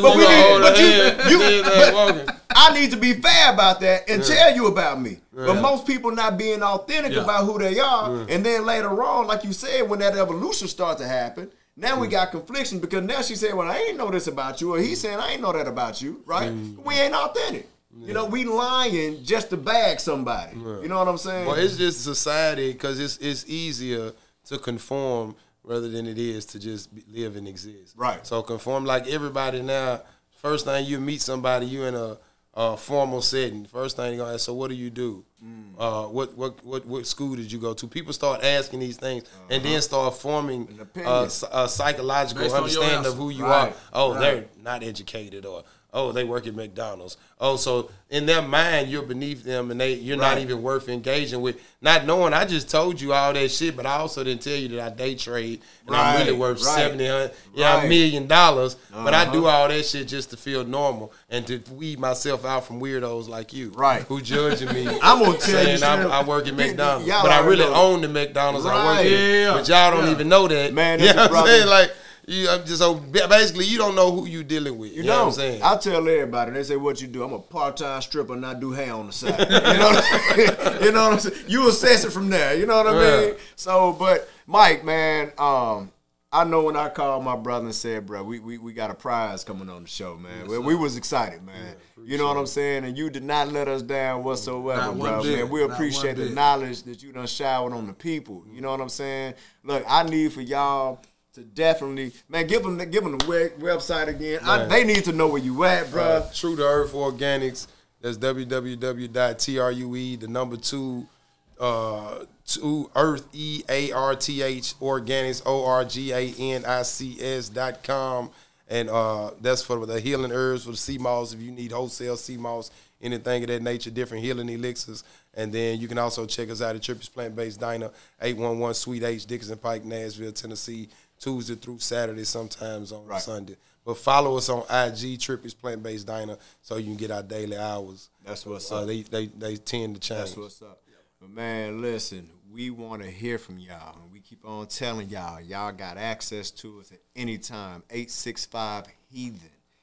Speaker 1: I need to be fair about that and tell you about me. But most people not being authentic about who they are, and then later on, like you said, when that evolution starts to happen, now we got confliction because now she said, "Well, I ain't know this about you," or he's saying, "I ain't know that about you." Right? We ain't authentic. You know, we lying just to bag somebody. You know what I'm saying?
Speaker 4: Well, it's just society because it's easier to conform rather than it is to just live and exist.
Speaker 1: Right.
Speaker 4: So conform like everybody now. First thing you meet somebody, you in a formal setting. First thing you gonna ask, so what do you do? What school did you go to? People start asking these things and then start forming a psychological
Speaker 3: Based on your
Speaker 4: understanding
Speaker 3: answer.
Speaker 4: of who you
Speaker 1: Right.
Speaker 4: are. Oh,
Speaker 1: Right.
Speaker 4: they're not educated, or oh, they work at McDonald's. Oh, so in their mind, you're beneath them, and you're not
Speaker 1: Right.
Speaker 4: even worth engaging with. Not knowing, I just told you all that shit, but I also didn't tell you that I day trade, and I'm really worth $70, $100 million. But I do all that shit just to feel normal and to weed myself out from weirdos like you,
Speaker 1: Right.
Speaker 4: Who judging me.
Speaker 1: I'm gonna tell you,
Speaker 4: saying I work at McDonald's,
Speaker 1: y'all
Speaker 4: but I really
Speaker 1: already know.
Speaker 4: own the McDonald's I work
Speaker 1: Right.
Speaker 4: at.
Speaker 3: Yeah.
Speaker 4: But y'all don't even know that.
Speaker 1: Man,
Speaker 4: you
Speaker 1: that's
Speaker 4: know
Speaker 1: a
Speaker 4: what I'm saying?
Speaker 1: brother.
Speaker 4: Like. I'm just so basically, you don't know who you dealing with. You know what I'm saying?
Speaker 1: I tell everybody, they say, "What you do?" I'm a part-time stripper and I do hair on the side. You know what I'm saying? You know what I'm saying? You assess it from there. You know what I mean? So, but Mike, man, I know when I called my brother and said, "Bro, we got a prize coming on the show, man." We was excited, man. You know what I'm saying? And you did not let us down whatsoever,
Speaker 3: Not one
Speaker 1: bro.
Speaker 3: bit.
Speaker 1: Man, we
Speaker 3: Not
Speaker 1: appreciate
Speaker 3: one
Speaker 1: the
Speaker 3: bit.
Speaker 1: knowledge that you done showered on the people. You know what I'm saying? Look, I need for y'all to definitely, man, give them the website again. They need to know where you at, bro.
Speaker 4: True to Earth Organics. That's www.true, the number 2, to Earth, EARTH, Organics, ORGANICS.com. And that's for the healing herbs, for the sea moss, if you need wholesale sea moss, anything of that nature, different healing elixirs. And then you can also check us out at Trippy's Plant-Based Diner, 811 Suite H, Dickinson Pike, Nashville, Tennessee, Tuesday through Saturday, sometimes on Sunday. But follow us on IG, Trippy's Plant-Based Diner, so you can get our daily hours.
Speaker 1: That's what's up.
Speaker 4: They tend to change.
Speaker 1: That's what's up. But man, listen, we want to hear from y'all. And we keep on telling y'all, y'all got access to us at any time. 865-HEATHEN.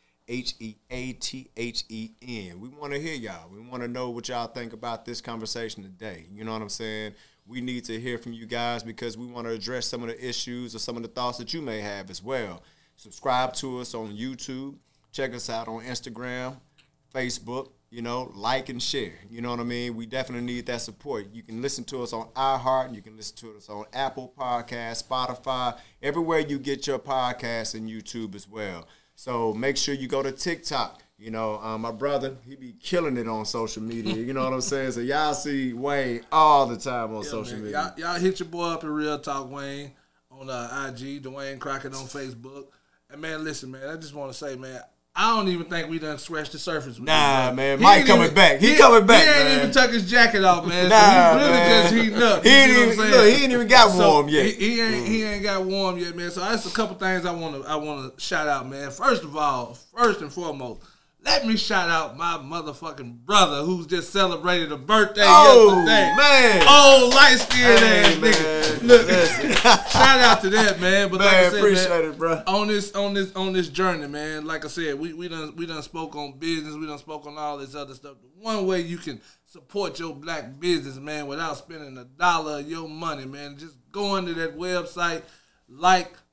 Speaker 1: HEATHEN. We want to hear y'all. We want to know what y'all think about this conversation today. You know what I'm saying? We need to hear from you guys because we want to address some of the issues or some of the thoughts that you may have as well. Subscribe to us on YouTube. Check us out on Instagram, Facebook. You know, like and share. You know what I mean? We definitely need that support. You can listen to us on iHeart. You can listen to us on Apple Podcasts, Spotify, everywhere you get your podcasts, and YouTube as well. So make sure you go to TikTok. You know, my brother, he be killing it on social media. You know what I'm saying? So y'all see Wayne all the time on social media.
Speaker 3: Y'all hit your boy up at Real Talk Wayne on IG, Dwayne Crockett on Facebook. And man, listen, man, I just want to say, man, I don't even think we done scratched the surface. With
Speaker 1: Nah,
Speaker 3: him,
Speaker 1: man. Mike coming back. He coming back,
Speaker 3: He ain't
Speaker 1: man.
Speaker 3: even took his jacket off, man.
Speaker 1: Nah,
Speaker 3: so he really
Speaker 1: man.
Speaker 3: just heating up.
Speaker 1: He
Speaker 3: You
Speaker 1: ain't
Speaker 3: see what I'm
Speaker 1: even,
Speaker 3: saying?
Speaker 1: look, he ain't even got warm yet.
Speaker 3: He ain't got warm yet, man. So that's a couple things I want to shout out, man. First and foremost, let me shout out my motherfucking brother who's just celebrated a birthday yesterday.
Speaker 1: Man.
Speaker 3: Old light-skinned ass
Speaker 1: Hey,
Speaker 3: nigga.
Speaker 1: man.
Speaker 3: Look,
Speaker 1: Listen.
Speaker 3: shout out to that, man. But like I
Speaker 1: Man,
Speaker 3: said,
Speaker 1: appreciate
Speaker 3: man,
Speaker 1: it, bro.
Speaker 3: on this journey, man. Like I said, we done spoke on business. We done spoke on all this other stuff. The one way you can support your black business, man, without spending $1 of your money, man, just go into that website, like,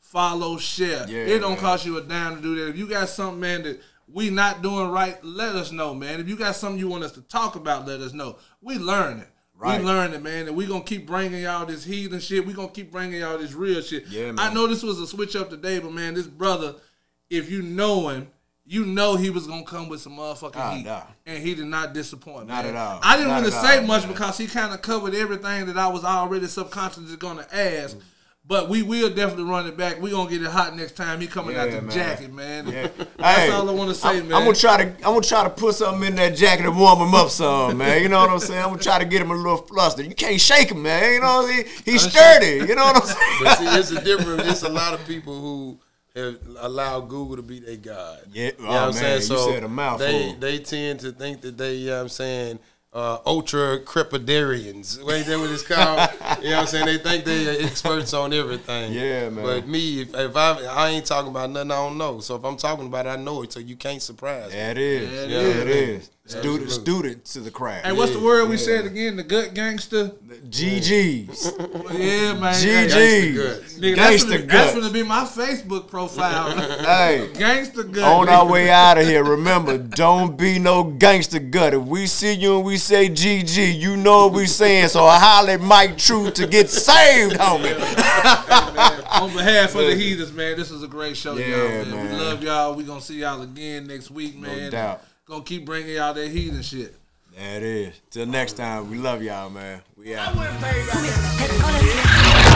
Speaker 3: follow, share.
Speaker 1: Yeah,
Speaker 3: It don't
Speaker 1: man.
Speaker 3: cost you a dime to do that. If you got something, man, that we not doing right, let us know, man. If you got something you want us to talk about, let us know. We learning.
Speaker 1: Right.
Speaker 3: We learning, man, and we gonna keep bringing y'all this heathen shit. We gonna keep bringing y'all this real shit.
Speaker 1: Yeah, man.
Speaker 3: I know this was a switch up today, but man, this brother, if you know him, you know he was gonna come with some motherfucking heat,
Speaker 1: nah.
Speaker 3: and he did not disappoint.
Speaker 1: Not
Speaker 3: man.
Speaker 1: at all.
Speaker 3: I didn't
Speaker 1: Not
Speaker 3: really
Speaker 1: at
Speaker 3: say
Speaker 1: all,
Speaker 3: much
Speaker 1: man.
Speaker 3: because he kind of covered everything that I was already subconsciously gonna ask. But we will definitely run it back. We gonna get it hot next time. He coming out the
Speaker 1: man.
Speaker 3: jacket, man.
Speaker 1: Yeah.
Speaker 3: That's
Speaker 1: Hey,
Speaker 3: all I want to say, man.
Speaker 1: I'm gonna try to put something in that jacket and warm him up some, man. You know what I'm saying? I'm gonna try to get him a little flustered. You can't shake him, man. You know he's sturdy. You know what I'm saying?
Speaker 4: But see, it's a different. It's a lot of people who have allowed Google to be their god.
Speaker 1: Yeah,
Speaker 4: You know what I'm saying?
Speaker 1: you said a mouthful.
Speaker 4: They tend to think that they, you know what I'm saying, ultra crepidarians. Ain't that what it's called? You know what I'm saying? They think they are experts on everything.
Speaker 1: Yeah, man.
Speaker 4: But me, if I ain't talking about nothing I don't know. So if I'm talking about it, I know it. So you can't surprise me.
Speaker 1: Yeah, it is.
Speaker 3: Yeah, it
Speaker 1: Yeah,
Speaker 3: is.
Speaker 1: it is.
Speaker 4: Absolutely.
Speaker 1: Student to the craft.
Speaker 3: Hey, what's the word we said again? The gut gangster.
Speaker 1: GG's.
Speaker 3: Yeah, man.
Speaker 1: GG's.
Speaker 3: Nigga,
Speaker 1: Gangster
Speaker 3: that's
Speaker 1: guts.
Speaker 3: gonna be my Facebook profile.
Speaker 1: Hey.
Speaker 3: Gangster gut.
Speaker 1: On our way out of here, remember, don't be no gangster gut. If we see you and we say GG, you know what we saying. So holler at Mike True to get saved, homie.
Speaker 3: On behalf of the heathens, man, this is a great show,
Speaker 1: Yeah,
Speaker 3: y'all, man.
Speaker 1: man.
Speaker 3: We love y'all. We gonna see y'all again next week, man.
Speaker 1: No doubt.
Speaker 3: Gonna keep bringing y'all that heathen shit.
Speaker 1: There it is. Till next time, we love y'all, man. We out.
Speaker 5: Who is